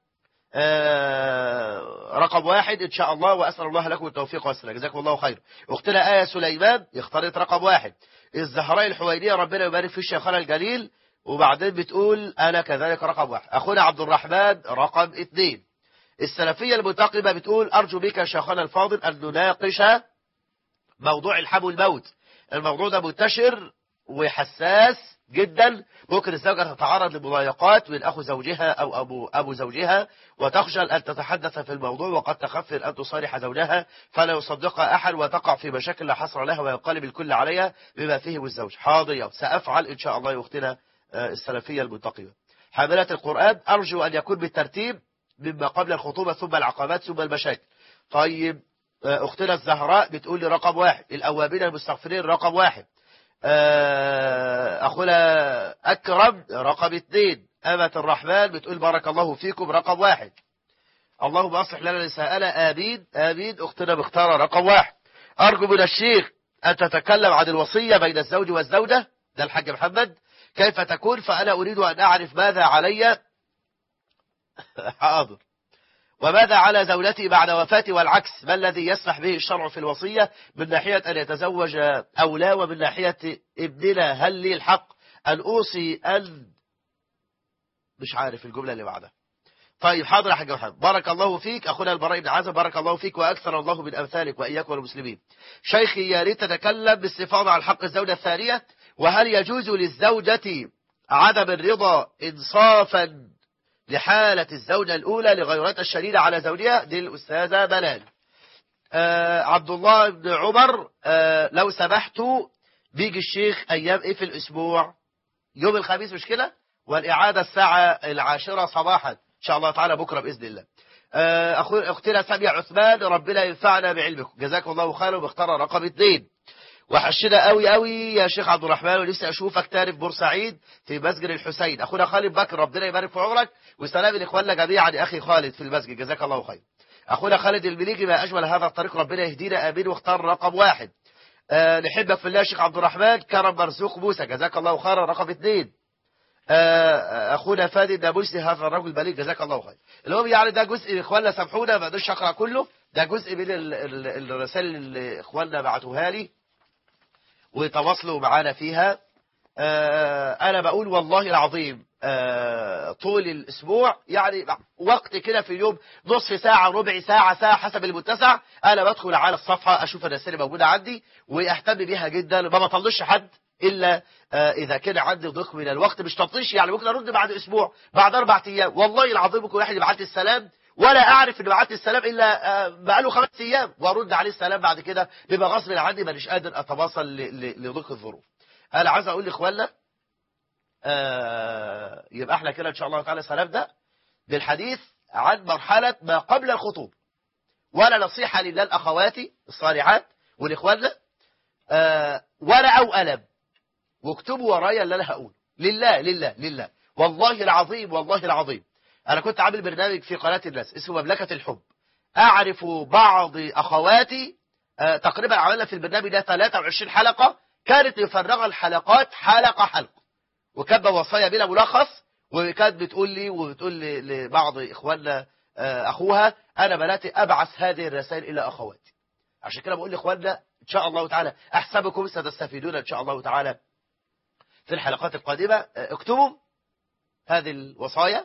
آه رقم واحد ان شاء الله، واسال الله لكم التوفيق والسلام. جزاكم الله خير. اختنا آية سليمان اختارت رقم واحد. الزهراء الحوينية ربنا يبارك في شيخنا الجليل وبعدين بتقول انا كذلك رقم واحد. اخونا عبد الرحمن رقم اثنين. السلفية المنتقبة بتقول ارجو بك يا شيخنا الفاضل ان نناقش موضوع الحب والموت. الموضوع ده منتشر وحساس جدا، ممكن الزوجة تتعرض لمضايقات من أخو زوجها أو أبو, أبو زوجها وتخجل أن تتحدث في الموضوع وقد تخاف أن تصارح زوجها فلا يصدقها أحد وتقع في مشاكل لا حصر لها وينقلب الكل عليها بما فيه الزوج. حاضر سأفعل إن شاء الله يا أختنا السلفية المنتقبة. حاملة القرآن أرجو أن يكون بالترتيب مما قبل الخطوبة ثم العقبات ثم المشاكل. طيب أختنا الزهراء بتقول لي رقم واحد. الأوابين المستغفرين رقم واحد. أخونا أكرم رقم اثنين. أمة الرحمن بتقول بارك الله فيكم رقم واحد. اللهم أصلح لنا نساءنا آمين آمين. أختنا مختارة رقم واحد. أرجو من الشيخ أن تتكلم عن الوصية بين الزوج والزوجة. ده الحاج محمد كيف تكون فأنا أريد أن أعرف ماذا علي حاضر وماذا على زوجتي بعد وفاتي والعكس، ما الذي يسمح به الشرع في الوصية من ناحية أن يتزوج أو لا، ومن ناحية ابننا هل لي الحق أن أوصي أن مش عارف الجملة اللي بعدها. طيب حاضر يا حاج محمد بارك الله فيك. أخونا البراء بن عازب بارك الله فيك وأكثر الله من أمثالك وإياك والمسلمين. شيخي يا ريت تتكلم باستفاضة عن حق الزوجة الثانية، وهل يجوز للزوجة عدم الرضا إنصافا لحالة الزوجة الأولى لغيرتها الشديدة على زوجها؟ دي الأستاذة بلال. آه عبد الله بن عمر آه لو سمحتوا بيجي الشيخ أيام إيه في الأسبوع؟ يوم الخميس مش كده؟ والإعادة الساعة العاشرة صباحا إن شاء الله تعالى بكرة بإذن الله. آه أخو أختنا سامية عثمان ربنا ينفعنا بعلمكم جزاكم الله خيرا وباختار رقم اثنين. وحشنا قوي قوي يا شيخ عبد الرحمن ونفسي اشوفك تاني في بورسعيد في مسجد الحسين. اخونا خالد بكر ربنا يبارك في عمرك وسلام لاخواننا جميعا يا اخي خالد في المسجد جزاك الله خير. اخونا خالد المليجي ما اجمل هذا الطريق ربنا يهدينا امين واختار رقم واحد. أه نحبك في الله يا شيخ عبد الرحمن كرم مرزوق موسى جزاك الله خيرا رقم اثنين. أه اخونا فادي النابلسي هذا الرجل بليغ جزاك الله خير. المهم يعني ده جزء اخواننا سامحونا ما اقدرش اقرا كله، ده جزء من الرسائل اللي اخواننا بعتوها لي وتواصلوا معانا فيها. آه أنا بقول والله العظيم آه طول الأسبوع يعني وقت كده في اليوم نصف ساعة ربع ساعة ساعة حسب المتسع أنا بدخل على الصفحة أشوف الرسائل موجودة عندي وأهتم بيها جدا. ما بطلش حد إلا آه إذا كان عندي ضيق من الوقت مش تطيش يعني ممكن أرد بعد أسبوع بعد أربع أيام. والله العظيم ممكن واحد يبعت لي السلام ولا أعرف إن بعت السلام إلا بقاله خمس أيام وأرد عليه السلام بعد كده بيبقى غصب عني مانيش قادر أتواصل لضيق الظروف. أنا عايز أقول لإخواننا آه يبقى إحنا كده إن شاء الله تعالى سنبدأ بالحديث عن مرحلة ما قبل الخطوبة. ولا نصيحة لله الأخواتي الصالحات والإخواننا آه ولا أو ألم واكتبوا ورايا اللي أنا هقول لله لله لله والله العظيم والله العظيم. أنا كنت عامل برنامج في قناة الناس اسمه مملكة الحب. أعرف بعض أخواتي آه تقريبا عملنا في البرنامج ده ثلاثة وعشرين حلقة كانت مفرغة الحلقات حلقة حلقة وكتب وصايا بلا ملخص وكانت بتقول لي وبتقول لي لبعض إخواننا أخوها أنا بناتي أبعث هذه الرسائل إلى أخواتي. عشان كده بقول لإخواننا إن شاء الله تعالى أحسبكم ستستفيدون إن شاء الله تعالى في الحلقات القادمة. اكتبوا هذه الوصايا.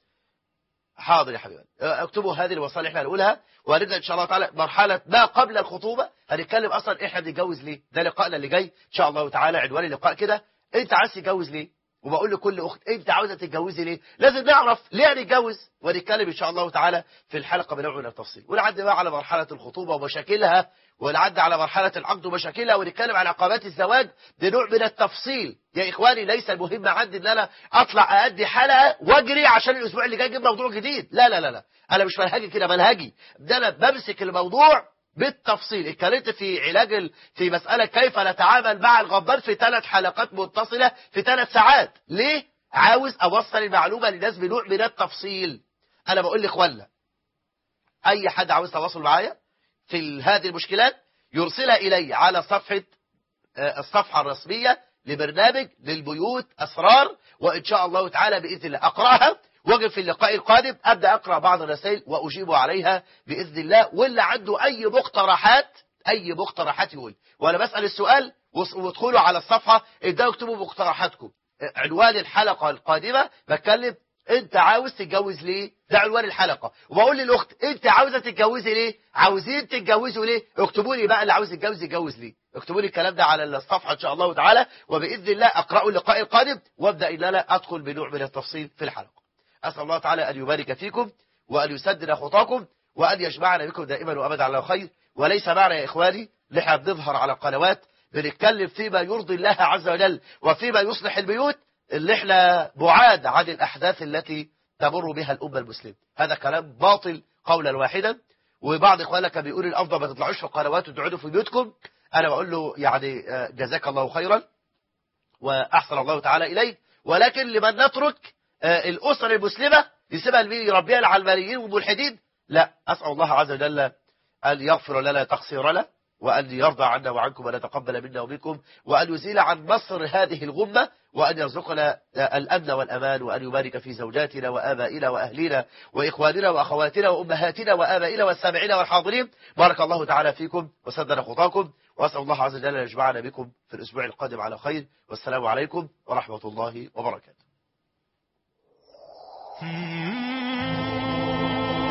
حاضر يا حبيبي، اكتبوا هذه الوصايا اللي احنا هنقولها، وهنبدا ان شاء الله تعالى مرحله ما قبل الخطوبه. هنتكلم اصلا احنا بنتجوز ليه، ده لقائنا اللي جاي ان شاء الله تعالى. عنوان اللقاء كده، انت عايز تتجوز ليه؟ وبقول لكل اخت انت عاوزه تتجوزي ليه؟ لازم نعرف ليه هنتجوز، ونتكلم ان شاء الله تعالى في الحلقه بنوع من التفصيل. ونعدي بقى على مرحله الخطوبه ومشاكلها، ونعدي على مرحله العقد ومشاكلها، ونتكلم عن عقبات الزواج بنوع من التفصيل. يا اخواني ليس المهم عندي ان انا اطلع اادي حلقه واجري عشان الاسبوع اللي جاي اجيب موضوع جديد. لا لا لا لا، انا مش منهجي كده، منهجي ده انا بمسك الموضوع بالتفصيل. اتكلمت في علاج ال... في مسألة كيف نتعامل مع الغضبان في ثلاث حلقات متصلة في ثلاث ساعات. ليه؟ عاوز أوصل المعلومة للناس بنوع من التفصيل. أنا بقول لإخواننا أي حد عاوز تواصل معايا في هذه المشكلات يرسلها إلي على صفحة الصفحة الرسمية لبرنامج للبيوت أسرار، وإن شاء الله تعالى بإذن الله أقرأها، واجب في اللقاء القادم أبدأ أقرأ بعض الرسائل وأجيب عليها بإذن الله. واللي عنده أي مقترحات أي مقترحات يقول، وأنا بسأل السؤال وادخلوا على الصفحة ابدأوا اكتبوا مقترحاتكم. عنوان الحلقة القادمة بتكلم أنت عاوز تتجوز ليه؟ ده عنوان الحلقة. وبقول للأخت أنت عاوزة تتجوزي ليه؟ عاوزين تتجوزوا ليه؟ اكتبوا لي بقى اللي عاوز يتجوز يتجوز ليه؟ اكتبوا لي الكلام ده على الصفحة إن شاء الله تعالى، وبإذن الله أقرأوا اللقاء القادم وابدأ إن أنا أدخل بنوع من التفصيل في الحلقة. أسأل الله تعالى أن يبارك فيكم وأن يسدد خطاكم وأن يجمعنا بكم دائما وأبدا على خير. وليس معنى يا إخواني نحن بنظهر على قنوات بنتكلم فيما يرضي الله عز وجل وفيما يصلح البيوت اللي احنا بعاد عن الأحداث التي تمر بها الأمة المسلمة. هذا كلام باطل قولا واحدا. وبعض إخواننا كان بيقول الأفضل ما تطلعوش في القنوات وتقعدوا في بيوتكم. أنا بقول له يعني جزاك الله خيرا وأحسن الله تعالى إليك، ولكن لمن نترك الأسر المسلمة يسيبها يربيها العلمانيين والملحدين؟ لا، أسأل الله عز وجل أن يغفر لنا تقصيرنا وأن يرضى عنا وعنكم وأن يتقبل منا ومنكم وأن يزيل عن مصر هذه الغمة وأن يرزقنا الأمن والأمان وأن يبارك في زوجاتنا وآبائنا وأهلنا وإخواننا وأخواتنا وأمهاتنا وآبائنا والسامعين والحاضرين. بارك الله تعالى فيكم وسدد خطاكم، وأسأل الله عز وجل أن يجمعنا بكم في الأسبوع القادم على خير. والسلام عليكم ورحمة الله وبركاته.